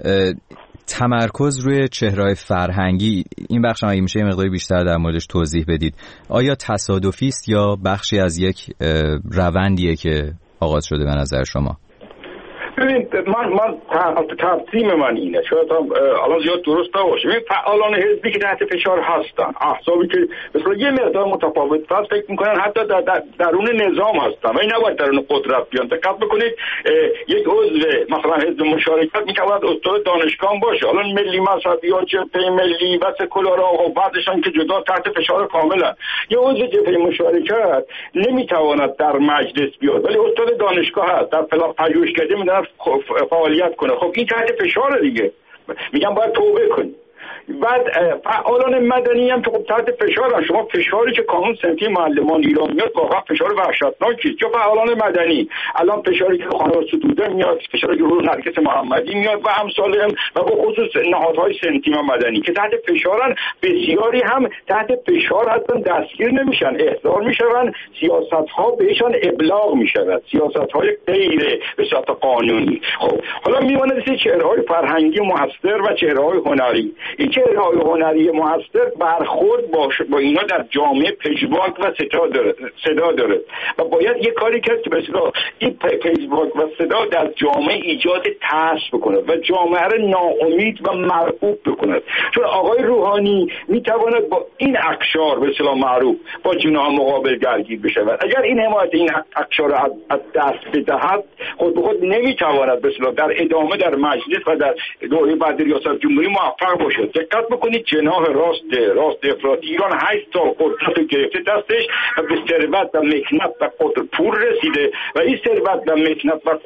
تمرکز روی چهره‌های فرهنگی، این بخش هم اگه میشه یه مقداری بیشتر در موردش توضیح بدید. آیا تصادفی است یا بخشی از یک روندیه که آغاز شده به نظر شما؟ ببین من من تقسیم من اینه، شاید هم الان زیاد درست نباشه. ببین فعالان حزبی که تحت فشار هستن، احزابی که مثلا یه مقدار متفاوت هست، فکر میکنن حتی در در درون نظام هستن و این نباید درون قدرت بیان. دقت بکنید یک عضو مثلا حزب مشارکت میتواند استاد دانشگاه باشه، الان ملی مذهبی ها، جبهه ملی و سکولارها و بعدشان که جدا تحت فشار کاملا. یه عضو جبهه مشارکت نمیتواند در مجلس بیاد ولی استاد دانشگاه هست، در فلان پژوهشکده میدن فعالیت کنه. خب این تحت فشار دیگه، میگم باید توبه کنی. بعد فعالان مدنی هم که خب تحت فشارن. شما فشاری که قانون صنفی معلمان ایران میاد واقعا فشار وحشتناکی است. یا فعالان مدنی الان فشاری که خانوار ستوده میاد، فشاری که رو نرگس محمدی میاد و امثال هم و به خصوص نهادهای صنفی و مدنی که تحت فشارن، بسیاری هم تحت فشار هستن، دستگیر نمیشن، احضار میشن، سیاست ها بهشان ابلاغ میشود، سیاست های غیر به صورت قانونی. خب حالا میمونه چه چهره‌های فرهنگی موثر و چهره‌های هنری. این چهره‌های هنری موثر برخورد با با اینا در جامعه پژواک و صدا داره صدا داره و باید یه کاری کرد که مثلا این پژواک و صدا در جامعه ایجاد ترس بکنه و جامعه رو ناامید و مرعوب بکنه. چون آقای روحانی میتواند با این اقشار به اصطلاح معروف با جناح مقابل درگیر بشود. اگر این حمایت این اقشار رو از دست بدهد، خود به خود نمیتواند به اصطلاح در ادامه در مجلس و در دوره بعد ریاست جمهوری موفق باشه. دقت بکنید جناح راست راست افراطی ایران هشت سال قدرت رو گرفته دستش و به ثروت و مکنت و قدر پول رسیده و این ثروت و مکنت و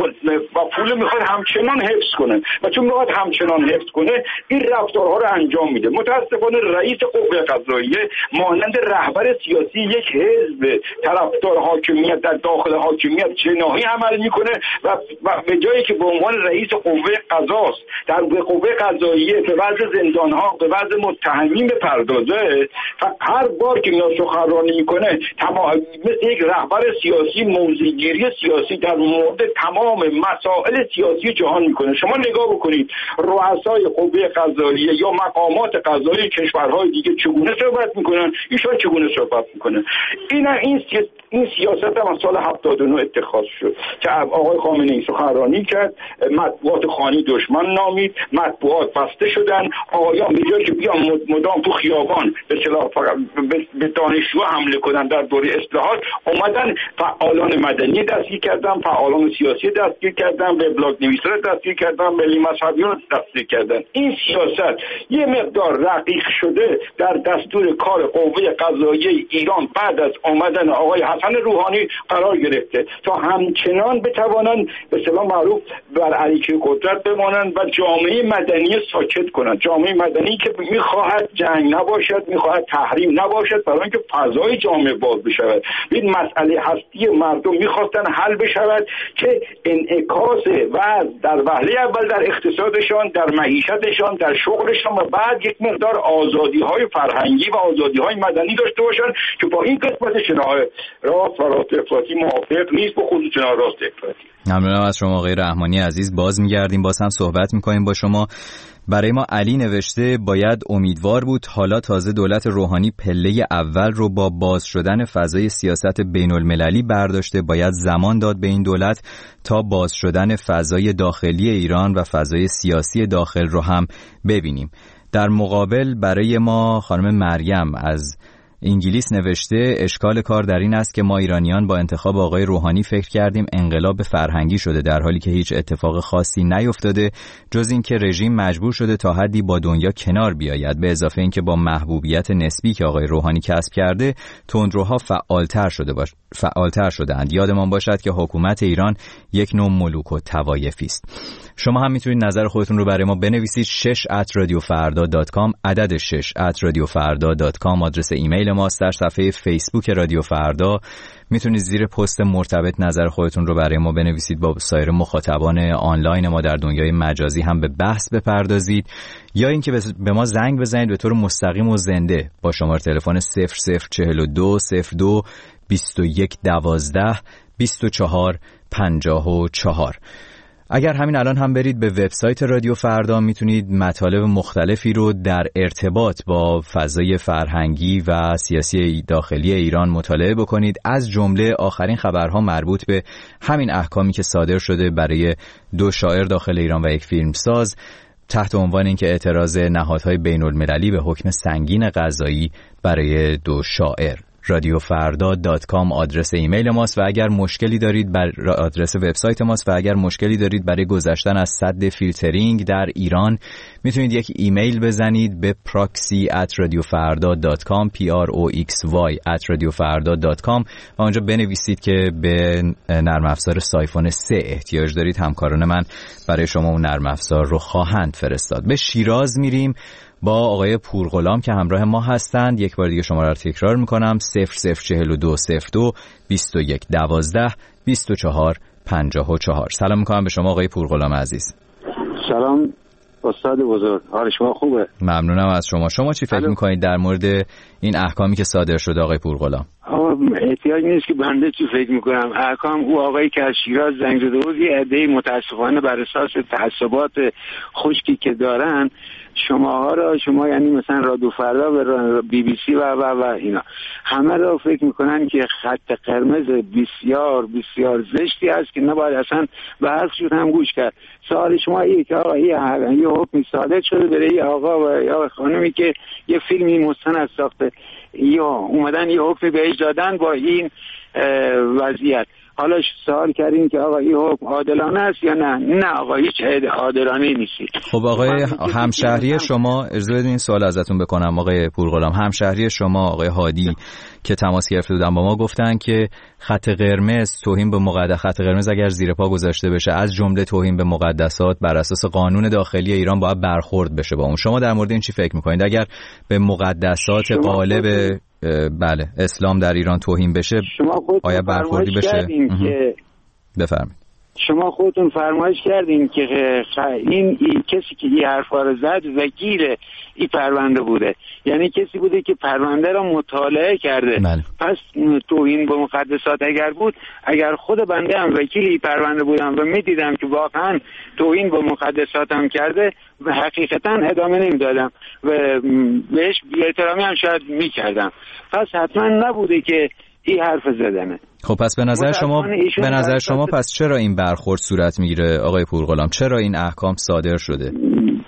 و پول میخواد همچنان حفظ کنه و چون میخواد همچنان حفظ کنه این رفتارها رو انجام میده. متاسفانه رئیس قوه قضاییه مانند رهبر سیاسی یک حزب طرفدار حاکمیت در داخل حاکمیت جناحی عمل میکنه و به جایی که به عنوان رئیس قوه قضاست در قوه قضاییه به وضع زندان ها به وضع متهمین بپردازه، هر بار که میاد سخنرانی میکنه تمام مثل یک رهبر سیاسی موضع‌گیری سیاسی در مورد تمام مسائل سیاسی جهان میکنه. شما نگاه بکنید رؤسای قوه قضاییه یا مقامات قضایی کشورهای دیگه چگونه صحبت میکنن، ایشون چگونه صحبت میکنه. این این این سیاست هم از سال هفتاد و نه اتخاذ شد که آقای خامنه‌ای سخنرانی کرد، مطبوعات خانی دشمن نامید، مطبوعات بسته شدن، آقایان به جای که بیان مدام تو خیابان به اصطلاح فقط به دانشجو حمله کنن در دوره اصلاحات، اومدن فعالان مدنی دستگیر کردن، فعالان سیاسی دستگیر کردن، وبلاگ نویسان دستگیر کردن، ملی مذهبیان دستگیر کردن. این سیاست یه مقدار رقیق شده در دستور کار قوه قضاییه ایران بعد از آمدن آقای حسن روحانی قرار گرفته تا همچنان بتوانند به اصطلاح معروف بر علیه قدرت بمانند و جامعه مدنی ساکت کنند. جامعه مدنی که میخواهد جنگ نباشد، میخواهد تحریم نباشد، برای اینکه فضای جامعه باز بشود. این مسئله هستی مردم میخواستن حل بشود که انعکاس و در وهله اول در اقتصادشان، در معیشتشان، در شغلشان و بعد یک مقدار آزادی‌های فرهنگی و آزادی‌های مدنی داشته باشند که با این قسمت شناخت راست و راست افراطی موافق نیست، به خصوص شناخت راست افراطی. ممنونم از شما آقای رحمانی عزیز. باز میگردیم، باز هم صحبت میکنیم با شما. برای ما علی نوشته باید امیدوار بود حالا تازه دولت روحانی پله اول رو با باز شدن فضای سیاست بین المللی برداشته، باید زمان داد به این دولت تا باز شدن فضای داخلی ایران و فضای سیاسی داخل رو هم ببینیم. در مقابل برای ما خانم مریم از انگلیس نوشته اشکال کار در این است که ما ایرانیان با انتخاب آقای روحانی فکر کردیم انقلاب فرهنگی شده، در حالی که هیچ اتفاق خاصی نیفتاده جز این که رژیم مجبور شده تا حدی با دنیا کنار بیاید، به اضافه اینکه با محبوبیت نسبی که آقای روحانی کسب کرده تندروها فعالتر شده باش فعالتر شده‌اند. یادمان باشد که حکومت ایران یک نوع ملوک و طوایفی است. شما هم میتونید نظر خودتون رو برای ما بنویسید. شش ات رادیو فردا دات کام، عدد شش ات رادیو فردا دات کام آدرس ایمیل ماست. در صفحه فیسبوک رادیو فردا میتونید زیر پست مرتبط نظر خودتون رو برای ما بنویسید، با سایر مخاطبان آنلاین ما در دنیای مجازی هم به بحث بپردازید، یا اینکه به ما زنگ بزنید به طور مستقیم و زنده با شماره تلفن صفر صفر چهل و دو صفر دو بیست و یک دوازده بیست و چهار پنجاه و چهار. اگر همین الان هم برید به وبسایت رادیو فردا میتونید مطالب مختلفی رو در ارتباط با فضای فرهنگی و سیاسی داخلی ایران مطالعه بکنید، از جمله آخرین خبرها مربوط به همین احکامی که صادر شده برای دو شاعر داخل ایران و یک فیلمساز تحت عنوان اینکه اعتراض نهادهای بین المللی به حکم سنگین قضایی برای دو شاعر. رادیو فردا دات کام آدرس ایمیل ماست و اگر مشکلی دارید بر آدرس وبسایت ماست و اگر مشکلی دارید برای گذشتن از سد فیلترینگ در ایران میتونید یک ایمیل بزنید به proxy at radiofarda dot com p r o x y at radiofarda dot com و اونجا بنویسید که به نرم افزار سایفون سه احتیاج دارید. همکاران من برای شما اون نرم افزار رو خواهند فرستاد. به شیراز میریم با آقای پورغلام که همراه ما هستند. یک بار دیگه شماره رو تکرار میکنم: صفر صفر چهل و دو صفر دو بیست و یک دوازده بیست و چهار پنجاه و چهار. سلام میکنم به شما آقای پورغلام عزیز. سلام استاد بزرگ، حال شما خوبه؟ ممنونم از شما. شما چی فکر میکنید در مورد این احکامی که صادر شده آقای پورغلام؟ احتیاج نیست که بنده چی فکر میکنم. احکام او آقایی که از شیراز زنگ زده بود یه عده‌ای متاسفانه بر اساس تعصبات خشکی که دارن شماها را شما یعنی مثلا رادیو فردا و بی بی سی و و و اینا همه را فکر میکنن که خط قرمز بسیار بسیار زشتی است که نباید اصلا به حرفشون هم گوش کرد. سوال شما اینه که آقا یه حکمی صادر شده برای آقا و یا خانمی که یه فیلمی مستند ساخته، یا اومدن یه حکمی بهش دادن با این وضعیت. حالا سوال کردیم که آقا این حکم عادلانه است یا نه؟ نه آقا هیچ عادلانه نیست. خب آقای همشهری شما، اجازه بدین این سوال ازتون بکنم آقای پورغلام، همشهری شما آقای هادی که تماس گرفته بودن با ما گفتن که خط قرمز، توهین به مقدس، خط قرمز اگر زیر پا گذاشته بشه از جمله توهین به مقدسات بر اساس قانون داخلی ایران باید برخورد بشه با اون. شما در مورد این چی فکر میکنید؟ اگر به مقدسات غالب بله اسلام در ایران توهین بشه آیا برخوردی بشه؟ که بفرمایید. شما خودتون فرمایش کردین که این کسی که این حرفا رو زد وکیل این پرونده بوده، یعنی کسی بوده که پرونده را مطالعه کرده. بله. پس توهین به مقدسات اگر بود، اگر خود بنده هم وکیل این پرونده بودم و میدیدم که واقعا توهین به مقدسات هم کرده و حقیقتا ادامه نمیدادم و بهش بی‌احترامی هم شاید میکردم. پس حتما نبوده که این حرف زدنه. خب پس به نظر شما به نظر شما پس چرا این برخورد صورت میگیره آقای پورغلام؟ چرا این احکام صادر شده؟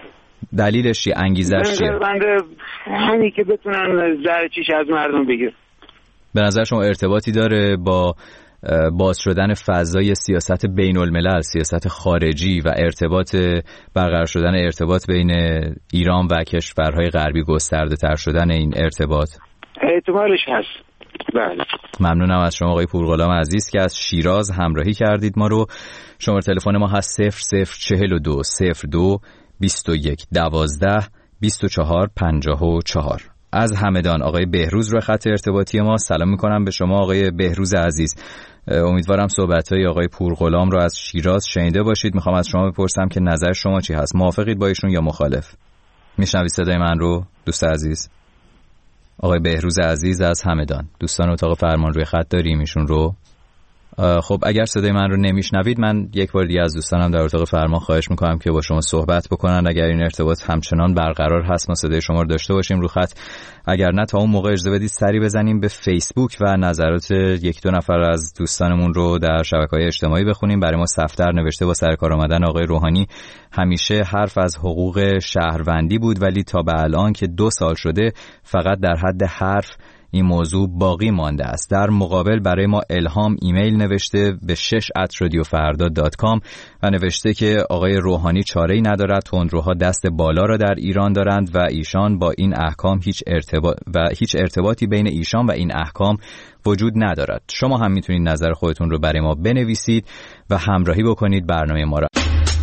دلیلش چیه؟ انگیزش چیه؟ بنده همین که بتونن زهر چیش از مردم بگیرن. به نظر شما ارتباطی داره با باز شدن فضای سیاست بین الملل، سیاست خارجی و ارتباط برقرار شدن ارتباط بین ایران و کشورهای غربی، گسترده تر شدن این ارتباط؟ احتمالش هست. بله. ممنونم از شما آقای پورغلام عزیز که از شیراز همراهی کردید ما رو. شماره تلفن ما هست صفر صفر چهل و دو صفر دو بیست و یک دوازده بیست و چهار پنجاه و چهار. از همدان آقای بهروز رو خط ارتباطی ما. سلام میکنم به شما آقای بهروز عزیز. امیدوارم صحبت‌های آقای پورغلام رو از شیراز شنیده باشید. میخوام از شما بپرسم که نظر شما چی هست؟ موافقید با ایشون یا مخالف؟ میشنوید صدای من رو دوست عزیز؟ آقای بهروز عزیز از همدان. دوستان اتاق فرمان روی خط داریم ایشون رو؟ خب اگر صدای من رو نمیشنوید، من یک بار دیگه از دوستانم در اتاق فرمان خواهش میکنم که با شما صحبت بکنن. اگر این ارتباط همچنان برقرار هست ما صدای شما رو داشته باشیم رو خط. اگر نه تا اون موقع اجازه بدید سری بزنیم به فیسبوک و نظرات یک دو نفر از دوستانمون رو در شبکه‌های اجتماعی بخونیم. برای ما صفدر نوشته با سرکار آمدن آقای روحانی همیشه حرف از حقوق شهروندی بود، ولی تا به الان که دو سال شده فقط در حد حرف این موضوع باقی مانده است. در مقابل برای ما الهام ایمیل نوشته به شش ات رادیو فردا دات کام و نوشته که آقای روحانی چاره‌ای ندارد، تندروها دست بالا را در ایران دارند و ایشان با این احکام هیچ ارتباط و هیچ ارتباطی بین ایشان و این احکام وجود ندارد. شما هم میتونید نظر خودتون رو برای ما بنویسید و همراهی بکنید برنامه ما را.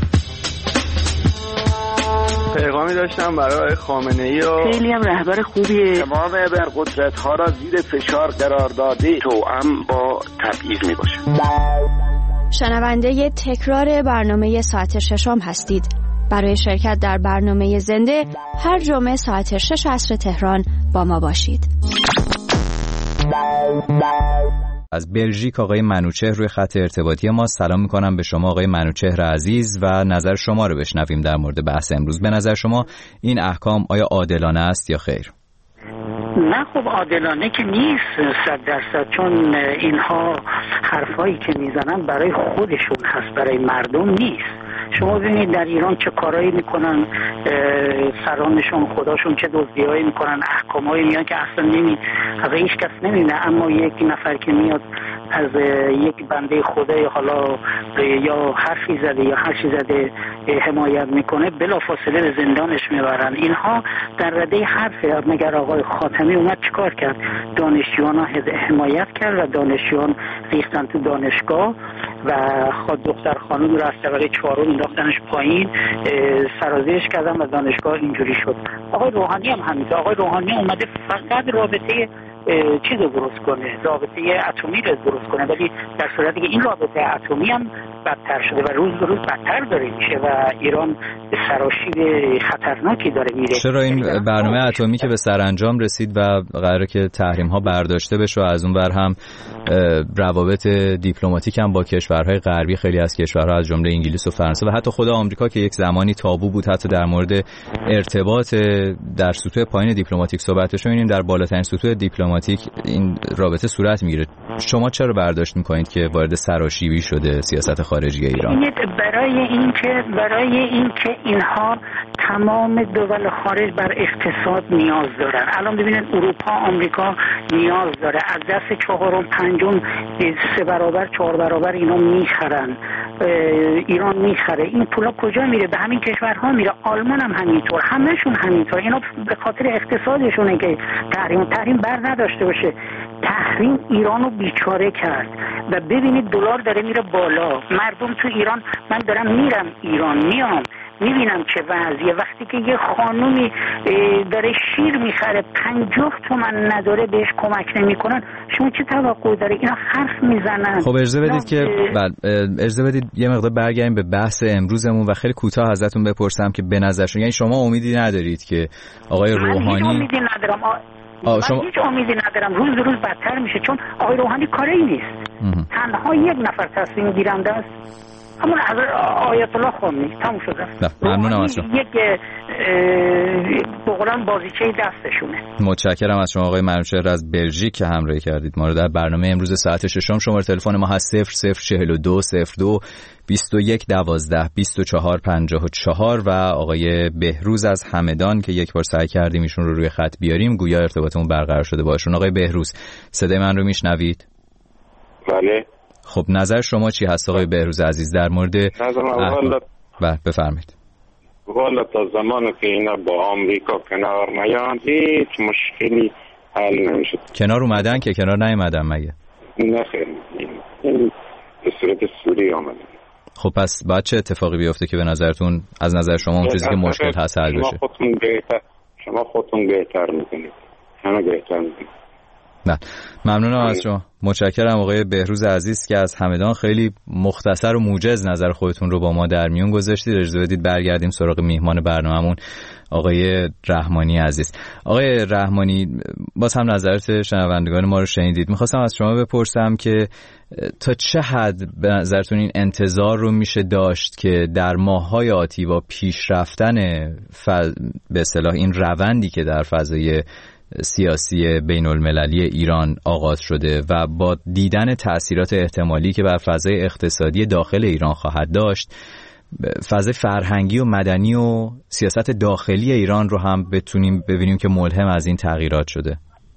پیغامی داشتم برای خامنه‌ای و خیلی هم رهبر خوبیه. تمام ابرقدرت‌ها را زیر فشار قرار داده، توأم با تبعیض میباشه. شنونده تکرار برنامه ساعت ششم هستید. برای شرکت در برنامه زنده هر جمعه ساعت شش عصر تهران با ما باشید. از بلژیک آقای منوچهر روی خط ارتباطی ما. سلام میکنم به شما آقای منوچهر عزیز و نظر شما رو بشنویم در مورد بحث امروز. به نظر شما این احکام آیا عادلانه است یا خیر؟ نه خب عادلانه که نیست صد درصد، چون اینها حرفایی که میزنن برای خودشون هست، برای مردم نیست. شما ببینید در ایران چه کارایی میکنن سرانشون، خداشون چه دزدیایی میکنن، احکامایی میان که اصلا نمی از هیچ کس نمیدونه، اما یک نفر که میاد از یک بنده خدای حالا یا حرفی زده یا هر چی زده حمایت میکنه بلافاصله به زندانش میبرن. اینها در رده حرفه. مگر آقای خاتمی اومد چیکار کرد؟ دانشجویان ها حمایت کرد و دانشجویان ریختن تو دانشگاه و خود دختر خانم رو از طبقه چهارم انداختنش پایین، سرازیرش کردن و دانشگاه اینجوری شد. آقای روحانی هم همینطور. آقای روحانی اومده فقط رابطه چیز رو درست کنه، رابطه اتمی رو درست کنه، ولی در صورتی که این رابطه اتمی هم بدتر شده و روز به روز بدتر داره میشه و ایران به سراشیب خطرناکی داره میره. چرا این برنامه اتمی که به سرانجام رسید و قراره که تحریم ها برداشته بشه و از اون ور هم روابط دیپلماتیک هم با کشورهای غربی، خیلی از کشورها از جمله انگلیس و فرانسه و حتی خود آمریکا که یک زمانی تابو بود حتی در مورد ارتباط در سطوح پایین دیپلماتیک صحبتش می‌بینیم، در بالاترین سطوح دیپلماتیک این رابطه صورت میگیره. شما چرا برداشت میکنید که وارد سراشیبی شده سیاست خارجی ایران؟ برای اینکه برای اینکه اینها تمام دول خارج بر اقتصاد نیاز دارن. الان ببینید اروپا، آمریکا نیاز داره از دست چهارم پنجم سه برابر چهار برابر اینا میخرن، ایران میخره. این پولا کجا میره؟ به همین کشورها میره. آلمان هم همینطور، همهشون همینطور. اینا به خاطر اقتصادشونه که تحریم تحریم بر نداشته باشه. تحریم ایرانو بیچاره کرد و ببینید دلار داره میره بالا. مردم تو ایران، من دارم میرم ایران میام میبینم چه وضعیه. وقتی که یه خانومی داره شیر میخره پنجاه تومن نداره بهش کمک نمیکنن، شما چه توقع داره؟ اینا حرف میزنن. خب اجازه بدید که بعد اجازه بدید یه مقدار برگردیم به بحث امروزمون و خیلی کوتاه ازتون بپرسم که به نظرشون، یعنی شما امیدی ندارید که آقای روحانی؟ من هیچ امیدی ندارم. آ... من شما... هیچ امیدی ندارم. روز به روز بدتر میشه، چون آقای روحانی کاری نیست. ام. تنها یک نفر تصمیم گیرنده است. همون حضرت آیت الله خمینی تموم شده. ممنونم از شما. یک بقولن بازیچه دستشونه. متشکرم از شما آقای منوچهر از بلژیک که همراهی کردید ما رو در برنامه امروز ساعت ششم. شماره تلفن ما هست صفر صفر چهل و دو صفر دو بیست و یک دوازده بیست و چهار پنجاه و چهار و آقای بهروز از همدان که یک بار سعی کردیم ایشون رو روی خط بیاریم گویا ارتباطمون برقرار شده باشون. آقای بهروز صدای من رو میشنوید؟ بله. خب نظر شما چی هست آقای بهروز عزیز در مورد نظر بله بفرمایید. والا تا زمانی که اینا با آمریکا کنار نیان هیچ مشکلی حل نمیشه. کنار اومدن که کنار نیومدن مگه؟ نه خیر، این به صورت سوری آمدن. خب پس بعد چه اتفاقی بیفته که به نظرتون از نظر شما اون چیزی که مشکل هست حل بشه؟ شما خودتون بهتر شما خودتون بهتر میکنید، همه بهتر میکنید. نه ممنونم از شما. متشکرم آقای بهروز عزیز که از همدان خیلی مختصر و موجز نظر خودتون رو با ما در میون گذاشتید. اجازه بدید برگردیم سراغ میهمان برنامه‌مون آقای رحمانی عزیز. آقای رحمانی باز هم نظرات شنوندگان ما رو شنیدید. میخواستم از شما بپرسم که تا چه حد به نظرتون این انتظار رو میشه داشت که در ماه‌های آتی با پیشرفتن ف... به اصطلاح این روندی که در فضای سیاسی بین المللی ایران آغاز شده و با دیدن تأثیرات احتمالی که بر فضای اقتصادی داخل ایران خواهد داشت، فضای فرهنگی و مدنی و سیاست داخلی ایران رو هم بتونیم ببینیم که ملهم از این تغییرات شده؟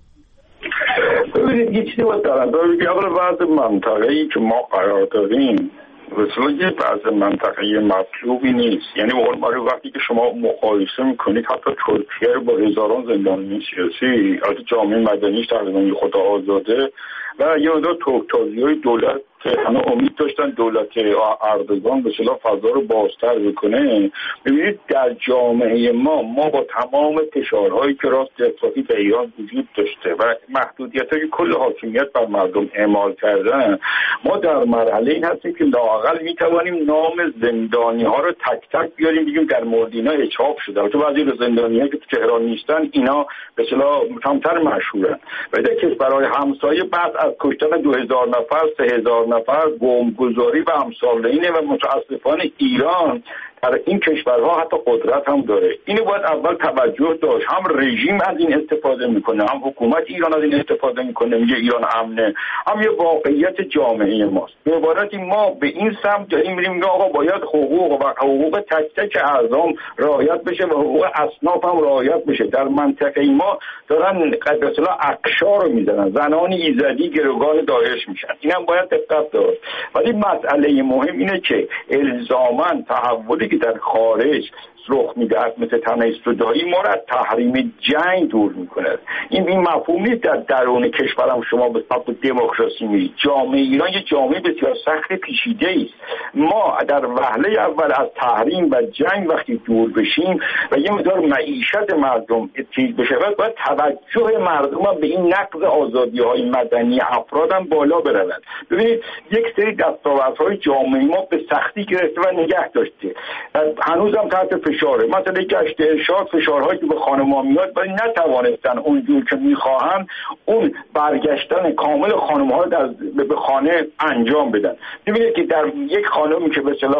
ببینید یه چیزی باید در نظر بگیریم. اولا وضع منطقه‌ای که ما قرار داریم مثلا یه وضع منطقه‌ای مطلوبی نیست. یعنی برای وقتی که شما مقایسه میکنید حتی ترکیه با هزاران زندانی سیاسی، البته جامعه مدنیش تقریبا خود آزاده و یه مقدار ترکتازی‌های دولت که همه امید داشتن دولت اردوغان به اصطلاح فضا رو بازتر بکنه. ببینید در جامعه ما ما با تمام فشارهایی که راست اقتصادی به ایران وجود داشته و محدودیت‌های کل حاکمیت بر مردم اعمال کردن، ما در مرحله این هستیم که لااقل میتوانیم نام زندانی‌ها رو تک تک بیاریم بگیم در مورد اینا اچاپ شده. تو بعضی از زندانی‌ها که تو تهران نیستن اینا به اصطلاح کمتر مشهورن. بعد کشورهای همسایه بعد از کشتن دو هزار نفر سه هزار نفر بمبگذاری و امثال اینه و متاسفانه ایران در این کشورها حتی قدرت هم داره. اینو باید اول توجه داشت. هم رژیم از این استفاده میکنه، هم حکومت ایران از این استفاده میکنه، میگه ایران امنه، هم یه واقعیت جامعه ماست. به عبارتی ما به این سمت داریم میریم میگه آقا باید حقوق و حقوق تک تک اعضام رعایت بشه و حقوق اصناف هم رعایت بشه. در منطقه ما دارن به اصطلاح اقشار رو میزنن، زنان ایزدی گروگان داعش میشن. اینم باید دقت داشت. ولی مسئله مهم اینه که الزاماً تحولی که در خارج رخ میدهد مثل تنیستودایی ما را تحریم جنگ دور میکنه. این این مفهوم نیست در درون کشورم شما به سمت دموکراسی میرید. جامعه ایران یه جامعه بسیار سخت پیچیده است. ما در وهله اول از تحریم و جنگ وقتی دور بشیم و یه مقدار معیشت مردم چیز بشه باید توجه مردم به این نقض آزادی‌های مدنی افراد هم بالا برود. ببینید یک سری دستاوردهای جامعه ما به سختی گرفته و نگه داشته. هنوزم تحت فشاره. مثلا گشت ارشاد فشارهایی که به خانم‌ها میاد ولی نتوانستن اونجور که میخواهن اون برگشتن کامل خانم‌ها رو در به خانه انجام بدن. ببینید که در یک خانمی که به اصطلاح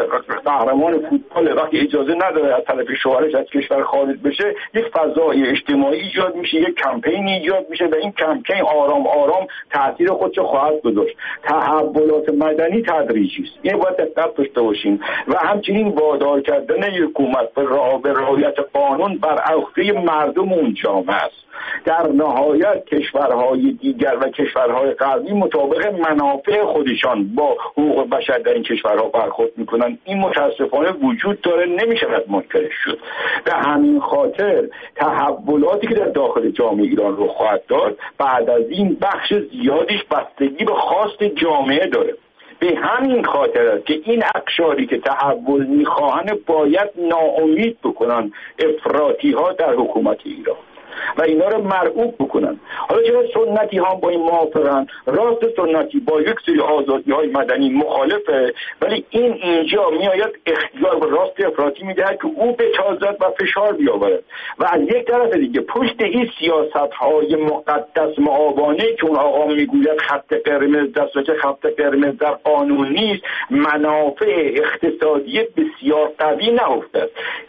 قهرمان فوتبال وقتی اجازه نداره از طرف شوهرش از کشور خارج بشه، یک فضای اجتماعی ایجاد میشه، یک کمپین ایجاد میشه و این کمپین آرام آرام تاثیر خودش خواهد گذاشت. تحولات مدنی تدریجی است. این باید دقت داشته باشیم و همچنین وادار کردن حکومت به رعایت قانون بر عهده مردم اون جامعه است. در نهایت کشورهای دیگر و کشورهای غربی مطابق منافع خودشان با حقوق بشر در این کشورها برخورد میکنن. این متاسفانه وجود داره، نمیشود منکرش شد. به همین خاطر تحولاتی که در داخل جامعه ایران رو خواهد داد بعد از این بخش زیادیش بستگی به خواست جامعه داره. به همین خاطر است که این اقشاری که تحول میخواهند باید ناامید بکنن افراطی ها در حکومت ایران. و اینا رو مرعوب بکنن. حالا چرا سنتی ها با این موافقن؟ راست سنتی با یک سری آزادی های مدنی مخالفه، ولی این اینجا میآید اختیار به راست افراطی میدهد که او بتازد و فشار بیاورد و از یک طرف دیگه پشت این سیاست های مقدس معاونه که اون آقا میگوید خط قرمز دست و خط قرمز در قانون نیست، منافع اقتصادی بسیار قوی نهفته.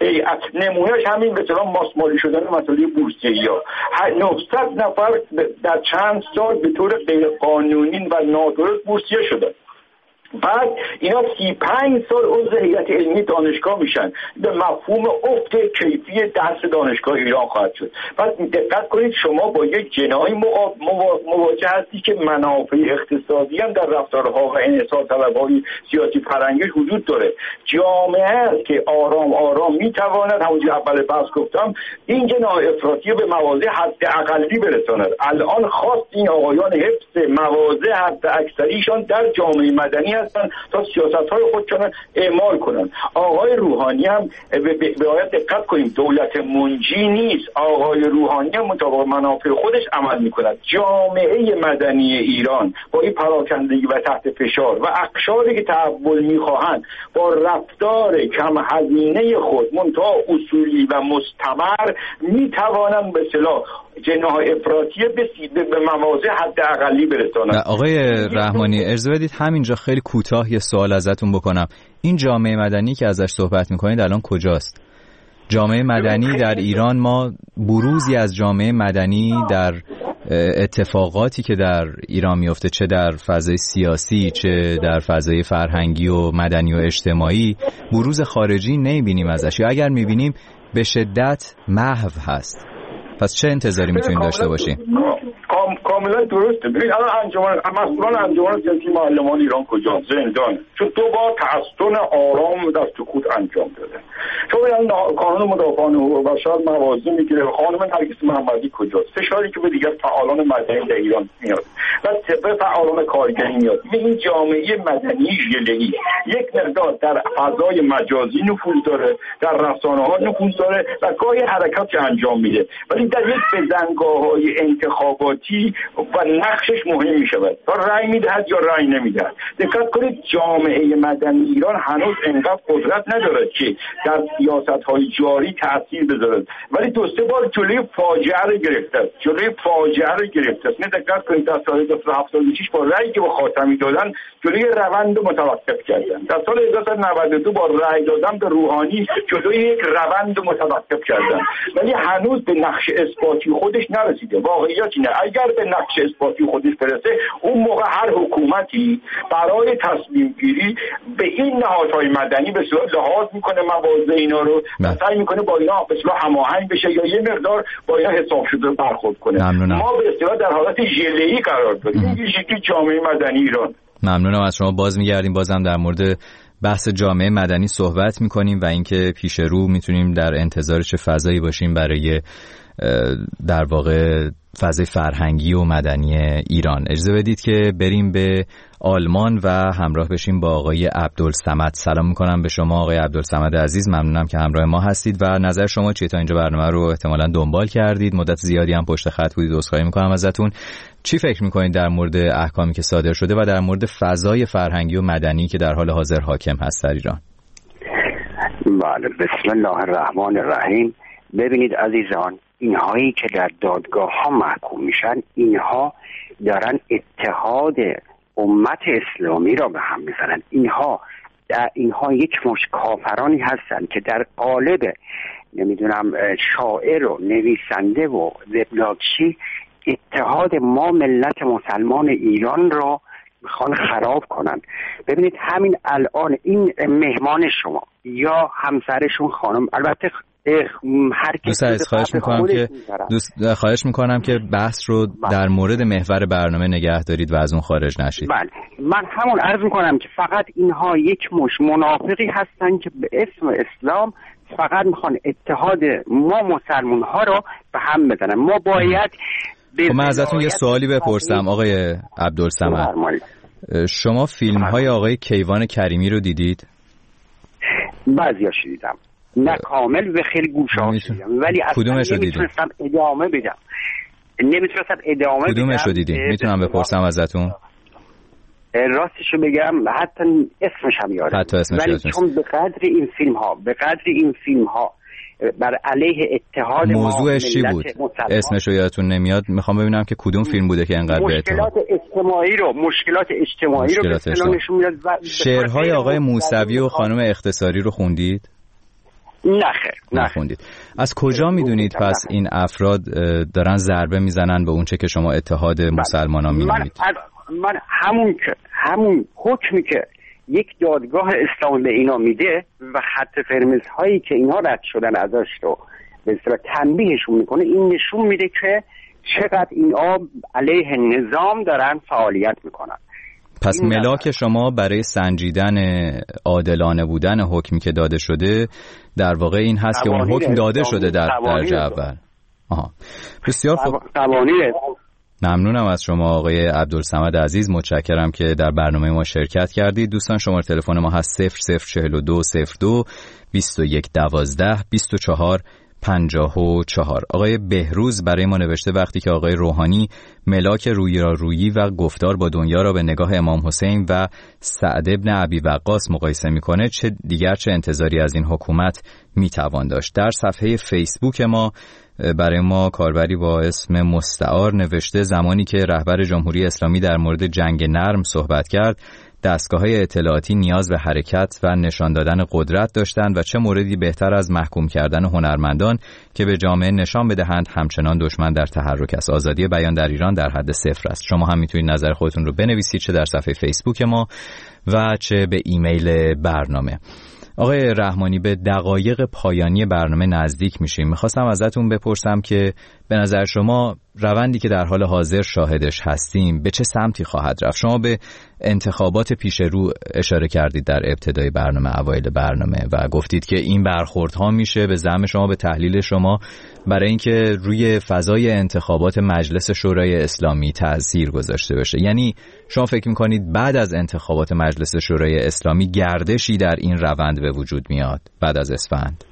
نمونهش همین به اصطلاح ماسمالی شدن مسئله بورسیه‌ها. نهصد نفر در چند سال به طور غیر قانونی و نادرست بورسیه شدن. بعد اینا سی پنج سال عضو هیئت علمی دانشگاه میشن، به مفهوم افت کیفی درس دانشگاه ایران خواهد شد. بعد دقت کنید شما با یک جناحی مواجه هستی که منافع اقتصادی هم در رفتارها و انحصار طلب‌های سیاسی فرهنگی وجود داره. جامعه است که آرام آرام میتواند همونجوری اول بحث گفتم این جناح افراطی به مواضع حد اقلی برساند. الان خواست این آقایان حفظ مواضع حد اکثریشان در جامعه مدنی تا سیاست‌های خودشون اعمال کنن. آقای روحانی هم به آیت دقت کنیم دولت منجی نیست. آقای روحانی هم مطابق منافع خودش عمل می‌کند. جامعه مدنی ایران با این پراکندگی و تحت فشار و اقشاری که تحول می‌خواهند با رفتار کم هزینه خود منتها اصولی و مستمر می‌توانند به اصطلاح جناح افراطی به به مواضع حد اقلی برسانند. آقای رحمانی اجازه بدید همینجا خیلی کوتاه یه سوال ازتون بکنم. این جامعه مدنی که ازش صحبت میکنید الان کجاست؟ جامعه مدنی در ایران، ما بروزی از جامعه مدنی در اتفاقاتی که در ایران میفته، چه در فضای سیاسی چه در فضای فرهنگی و مدنی و اجتماعی، بروز خارجی نمیبینیم ازش، یا اگر میبینیم به شدت محو هست. پس چه انتظاری میتونیم داشته باشیم؟ کاملا درسته. ببین الان انجمن مسئولان انجمن سیاسی معلمان ایران کجا؟ زندان. چون دو بار تحسن آرام در سکوت انجام داده. چون الان قانون مدافعان حقوق بشر موازی میگیره. خانم نرگس محمدی کجاست؟ فشاری که به دیگر فعالان مدنی در ایران میاد و طبق فعالان کارگری میاد. این جامعه مدنی ژله‌ای یک مقدار در فضای مجازی نفوذ داره، در رسانه‌ها نفوذ داره و گاهی حرکات انجام میده، ولی در یک بزنگاه‌های انتخاباتی و نقشش مهم می شود تا رأی می دهد یا رأی نمی دهد. دقت کنید جامعه مدنی ایران هنوز انقدر قدرت ندارد که در سیاست های جاری تأثیر بذارد، ولی دو سه بار جلوی فاجعه رو گرفته است. جلوی فاجعه رو گرفته است. نه دقت کنید در سال هزار و سیصد و هفتاد و شش با رأیی که به خاتمی دادن جلوی روند رو متوقف کردن. در سال هزار و سیصد و نود و دو با رأی دادن به روحانی جلوی یک روند رو متوقف کردن، ولی هنوز به نقش اثباتی خودش نرسیده. واقعیت اینه اگر به نقش اثباتی خودش برسه اون موقع هر حکومتی برای تصمیم گیری به این نهادهای مدنی به صورت لحاظ میکنه مواضع اینا رو و سعی میکنه با اینا به اصطلاح هماهنگ بشه یا یه مقدار با اینا حساب شده برخورد کنه. ممنونم. ما به اصطلاح در حالت ژله‌ای قرار داریم. این شکلی جامعه مدنی ایران. ممنونم از شما. باز میگردیم بازم در مورد بحث جامعه مدنی صحبت میکنیم و اینکه پیش رو میتونیم در انتظار چه فضایی باشیم برای در واقع فضای فرهنگی و مدنی ایران. اجازه بدید که بریم به آلمان و همراه بشیم با آقای عبدالصمد. سلام میکنم به شما آقای عبدالصمد عزیز، ممنونم که همراه ما هستید و نظر شما چیه؟ تا اینجا برنامه رو احتمالاً دنبال کردید، مدت زیادی هم پشت خط بودید، عذرخواهی میکنم ازتون. چی فکر میکنید در مورد احکامی که صادر شده و در مورد فضای فرهنگی و مدنی که در حال حاضر حاکم هست در ایران؟ بله، بسم الله الرحمن الرحیم. ببینید عزیزان، اینهایی که در دادگاه ها محکوم میشن اینها دارن اتحاد امت اسلامی را به هم میزنن. اینها در اینها یک مش کافرانی هستن که در قالب نمیدونم شاعر و نویسنده و وبلاگچی اتحاد ما ملت مسلمان ایران را میخوان خراب کنن. ببینید همین الان این مهمان شما یا همسرشون خانم، البته هر دوست عزیز خواهش میکنم که دوست خواهش میکنم که بحث رو در مورد محور برنامه نگه دارید و از اون خارج نشید. بله، من همون عرض میکنم که فقط اینها یک مش منافقی هستن که به اسم اسلام فقط میخوان اتحاد ما مسلمان ها رو به هم بزنن. ما باید خب من ازتون یه سوالی بپرسم آقای عبدالصمد، شما فیلم های آقای کیوان کریمی رو دیدید؟ بعضی‌هاش دیدم. نه کامل و خیلی گوشه‌ها شدیدم، ولی اصلا نمیتونستم ادامه بدم نمیتونستم ادامه بدم. کدومشو دیدین؟ میتونم بپرسم ازتون؟ راستشو بگم حتی اسمش هم یادم، حتی اسمش ولی چون به قدر این فیلم ها به قدر این فیلم ها بر علیه اتحاد موضوعش چی بود؟ اسمشو یادتون نمیاد. میخوام ببینم که کدوم فیلم بوده که انقدر به مشکلات اجتماعی رو مشکلات اجتماعی مشکلات رو به نشون میاد. شعرهای آقای موسوی و خانم اختصاری رو خوندید؟ نه خیر نخوندید. از کجا میدونید پس این افراد دارن ضربه میزنن به اونچه که شما اتحاد مسلمانان میدونید؟ من, من همون که همون حکمی که یک دادگاه اسلامی به اینا میده و خط قرمز هایی که اینها رد شدن ازش رو به اصطلاح تنبیهشون میکنه، این نشون میده که چقدر اینا علیه نظام دارن فعالیت میکنن. پس ملاک شما برای سنجیدن عادلانه بودن حکمی که داده شده در واقع این هست که اون حکم داده شده در درجه اول. آها بسیار خوب. قوانین ممنونم از شما آقای عبدالصمد عزیز، متشکرم که در برنامه ما شرکت کردید. دوستان شماره تلفن ما هست صفر صفر چهل و دو صفر دو بیست و یک دوازده بیست و چهار پنجاه و چهار. آقای بهروز برای ما نوشته وقتی که آقای روحانی ملاک روی را رویی و گفتار با دنیا را به نگاه امام حسین و سعد ابن ابی وقاص مقایسه میکنه، چه دیگر چه انتظاری از این حکومت میتوان داشت؟ در صفحه فیسبوک ما برای ما کاربری با اسم مستعار نوشته زمانی که رهبر جمهوری اسلامی در مورد جنگ نرم صحبت کرد، دستگاه‌های اطلاعاتی نیاز به حرکت و نشان دادن قدرت داشتند و چه موردی بهتر از محکوم کردن هنرمندان که به جامعه نشان بدهند همچنان دشمن در تحرک است. آزادی بیان در ایران در حد صفر است. شما هم میتونید نظر خودتون رو بنویسید چه در صفحه فیسبوک ما و چه به ایمیل برنامه. آقای رحمانی به دقایق پایانی برنامه نزدیک میشیم. میخواستم ازتون بپرسم که به نظر شما روندی که در حال حاضر شاهدش هستیم به چه سمتی خواهد رفت؟ شما به انتخابات پیش رو اشاره کردید در ابتدای برنامه، اوایل برنامه، و گفتید که این برخوردها میشه به زعم شما، به تحلیل شما، برای اینکه روی فضای انتخابات مجلس شورای اسلامی تأثیر گذاشته بشه. یعنی شما فکر میکنید بعد از انتخابات مجلس شورای اسلامی گردشی در این روند به وجود میاد بعد از اسفند؟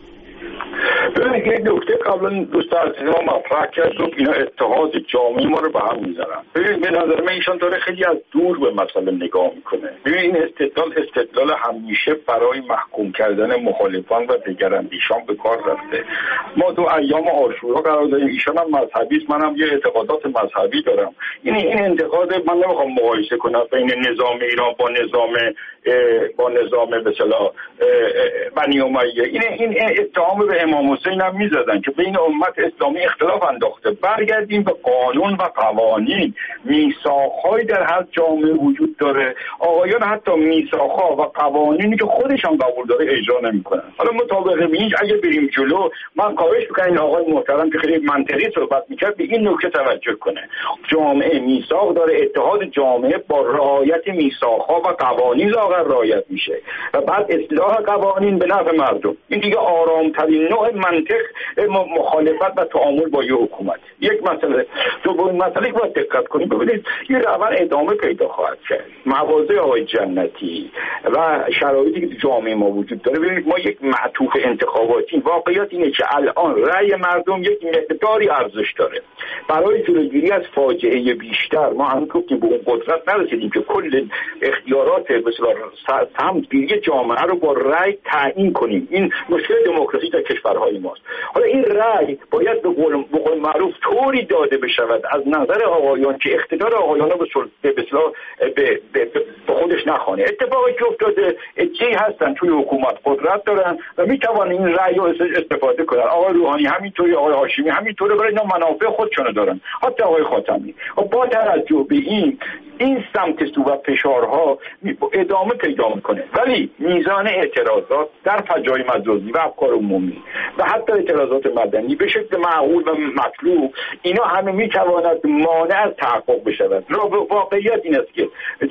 ببینید یک نکته قبلا دوست عزیز ما مطرح کرد، گفت اینا اتحاد جامعه ما رو به هم میزنن. ببینید به نظر من ایشان داره خیلی از دور به مسئله نگاه میکنه. ببینید این استدلال استدلال همیشه برای محکوم کردن مخالفان و دگراندیشان به کار رفته. ما تو ایام عاشورا قرار داریم، ایشان هم مذهبی است، منم یه اعتقادات مذهبی دارم. این این انتقاد من نمیخوام مقایسه کنم بین نظام ایران با نظام با نظام به اصطلاح بنی امیه. این این اتهام به امام حسین هم میزدن که بین امت اسلامی اختلاف انداخته. برگردیم به قانون و قوانین. میثاق‌های در هر جامعه وجود داره، آقایان حتی میثاق‌ها و قوانینی که خودشان قبول داره اجرا نمی‌کنن. حالا مطابق این اگه بریم جلو، من خواهش می‌کنم این آقای محترم که خیلی منطقی صحبت می‌کرد به این نکته توجه کنه. جامعه میثاق داره، اتحاد جامعه با رعایت میثاق‌ها و قوانین لاغر رعایت میشه و بعد اصلاح قوانین به نفع مردم. این دیگه آرام‌ترین نوع منطق مخالفت و تعامل با یه حکومت. یک مسئله. دومین مسئله باید دقت کنیم، ببینید این روند ادامه پیدا خواهد کرد. مواضع آقای جنتی و شرایطی که جامعه ما وجود داره، ببینید ما یک معطوف انتخاباتی، واقعیت اینه که الان رأی مردم یک مقداری ارزش داره. برای جلوگیری از فاجعه بیشتر ما هم که به اون قدرت نرسیدیم که کل اختیارات به اصطلاح سمت‌گیری جامعه رو با رأی تعیین کنیم. این مشکل دموکراسی در کشورهای ماست. حالا این رأی باید به قول معروف طوری داده بشود از نظر آقایان که اقتدار آقایان رو به اصطلاح به, به, به خودش نخوانه. اتفاقی که افتاده، عده‌ای هستن توی حکومت قدرت دارن و میتوانن این رأی رو استفاده کنن. آقای روحانی همینطوری، آقای هاشمی همینطوری، برای اینا منافع خودشونو دارن، حتی آقای خاتمی. و با توجه به این این سمت سو و فشارها ادامه پیدا میکنه، ولی میزان اعتراضات در فضای مجازی و افکار عمومی و حتی اعتراضات مدنی به شکل معقول و مطلوب، اینا همه میتواند مانع از تحقق بشود. واقعیت این است که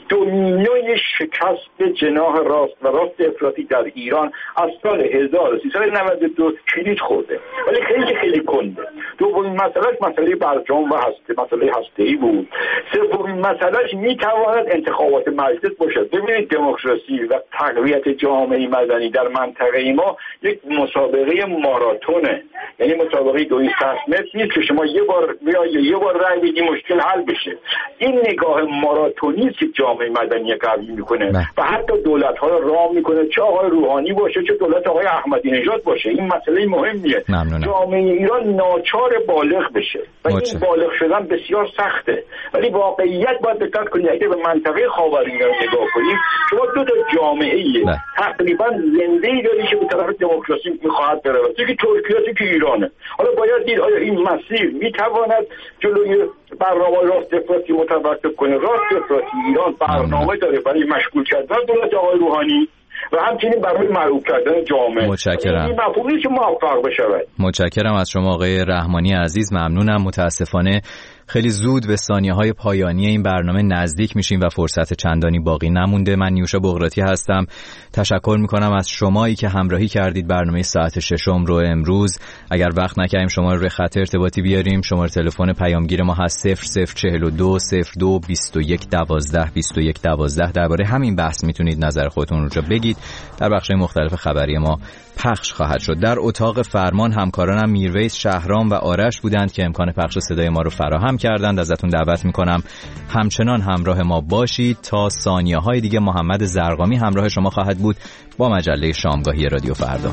دنیای شکست جناح راست و راست افراطی در ایران از سال هزار و سیصد و نود و دو کلید خورده، ولی خیلی خیلی کنده. دومین مسئله مسئله برجام و هسته مسئله هسته‌ای بود. سومین مسئلهش میتواند انتخابات مجلس باشد. ببینید دموکراسی و تقویت جامعه مدنی در منطقه ما یک مسابقه ماراتونه، یعنی مسابقه دویست متر نیست که شما یه بار بیای یه بار رای بدی مشکل حل بشه. این نگاه ماراتونی است که جامعه مدنی قوی میکنه و حتی دولت ها رو راه میکنه، چه آقای روحانی باشه چه دولت آقای احمدی نژاد باشه. این مسئله مهمیه. ممنونم. جامعه ایران ناچار بالغ بشه و این بالغ شدن بسیار سخته، ولی واقعیت باید دقت کنید. اگه به منطقه خاورمیانه نگاه کنیم، شما دو تا جامعه تقریبا زنده‌ای دارید که به طرف دموکراسی میخواهد بره، یکی ترکیه که ایرانه. حالا باید دید آیا این مسیر میتواند جلوی برنامه راست افراطی متوقف کنه. راست افراطی ایران برنامه داره برای مشغول کردن دولت آقای روحانی و همچنین برای مرعوب کردن جامعه. متشکرم. این مفهومی که موفق بشود. متشکرم از شما آقای رحمانی عزیز، ممنونم. متاسفانه خیلی زود به ثانیه‌های پایانی این برنامه نزدیک میشیم و فرصت چندانی باقی نمونده. من نیوشا بغراتی هستم. تشکر میکنم از شمایی که همراهی کردید برنامه ساعت ششم رو امروز. اگر وقت نکردیم شما رو روی خط ارتباطی بیاریم، شماره تلفن پیامگیر ما هست صفر صفر چهل و دو صفر دو بیست و یک دوازده بیست و یک دوازده. درباره همین بحث میتونید نظر خودتون رو بگید. در بخش‌های مختلف خبری ما پخش خواهد شد. در اتاق فرمان همکارانم میرویس، شهرام و آرش بودند که امکان پخش صدای ما رو فراهم کردند. ازتون دعوت میکنم همچنان همراه ما باشید تا ثانیه‌های دیگه. محمد زرقامی همراه شما خواهد بود با مجله شامگاهی رادیو فردا.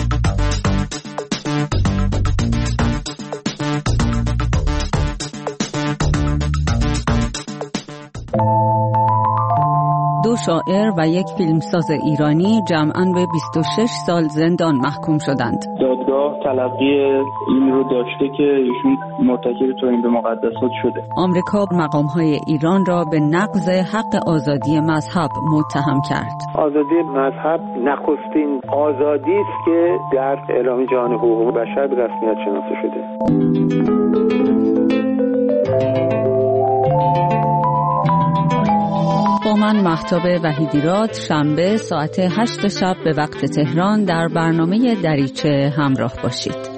دو شاعر و یک فیلمساز ایرانی جمعاً به بیست و شش سال زندان محکوم شدند. دادگاه تلقی این رو داشته که ایشون مرتکب توهین به مقدسات شده. آمریکا مقام‌های ایران را به نقض حق آزادی مذهب متهم کرد. آزادی مذهب نخستین آزادی است که در اعلامیه جهانی حقوق بشر به رسمیت شناخته شده. با من مهتاب وحیدیراد شنبه ساعت هشت شب به وقت تهران در برنامه دریچه همراه باشید.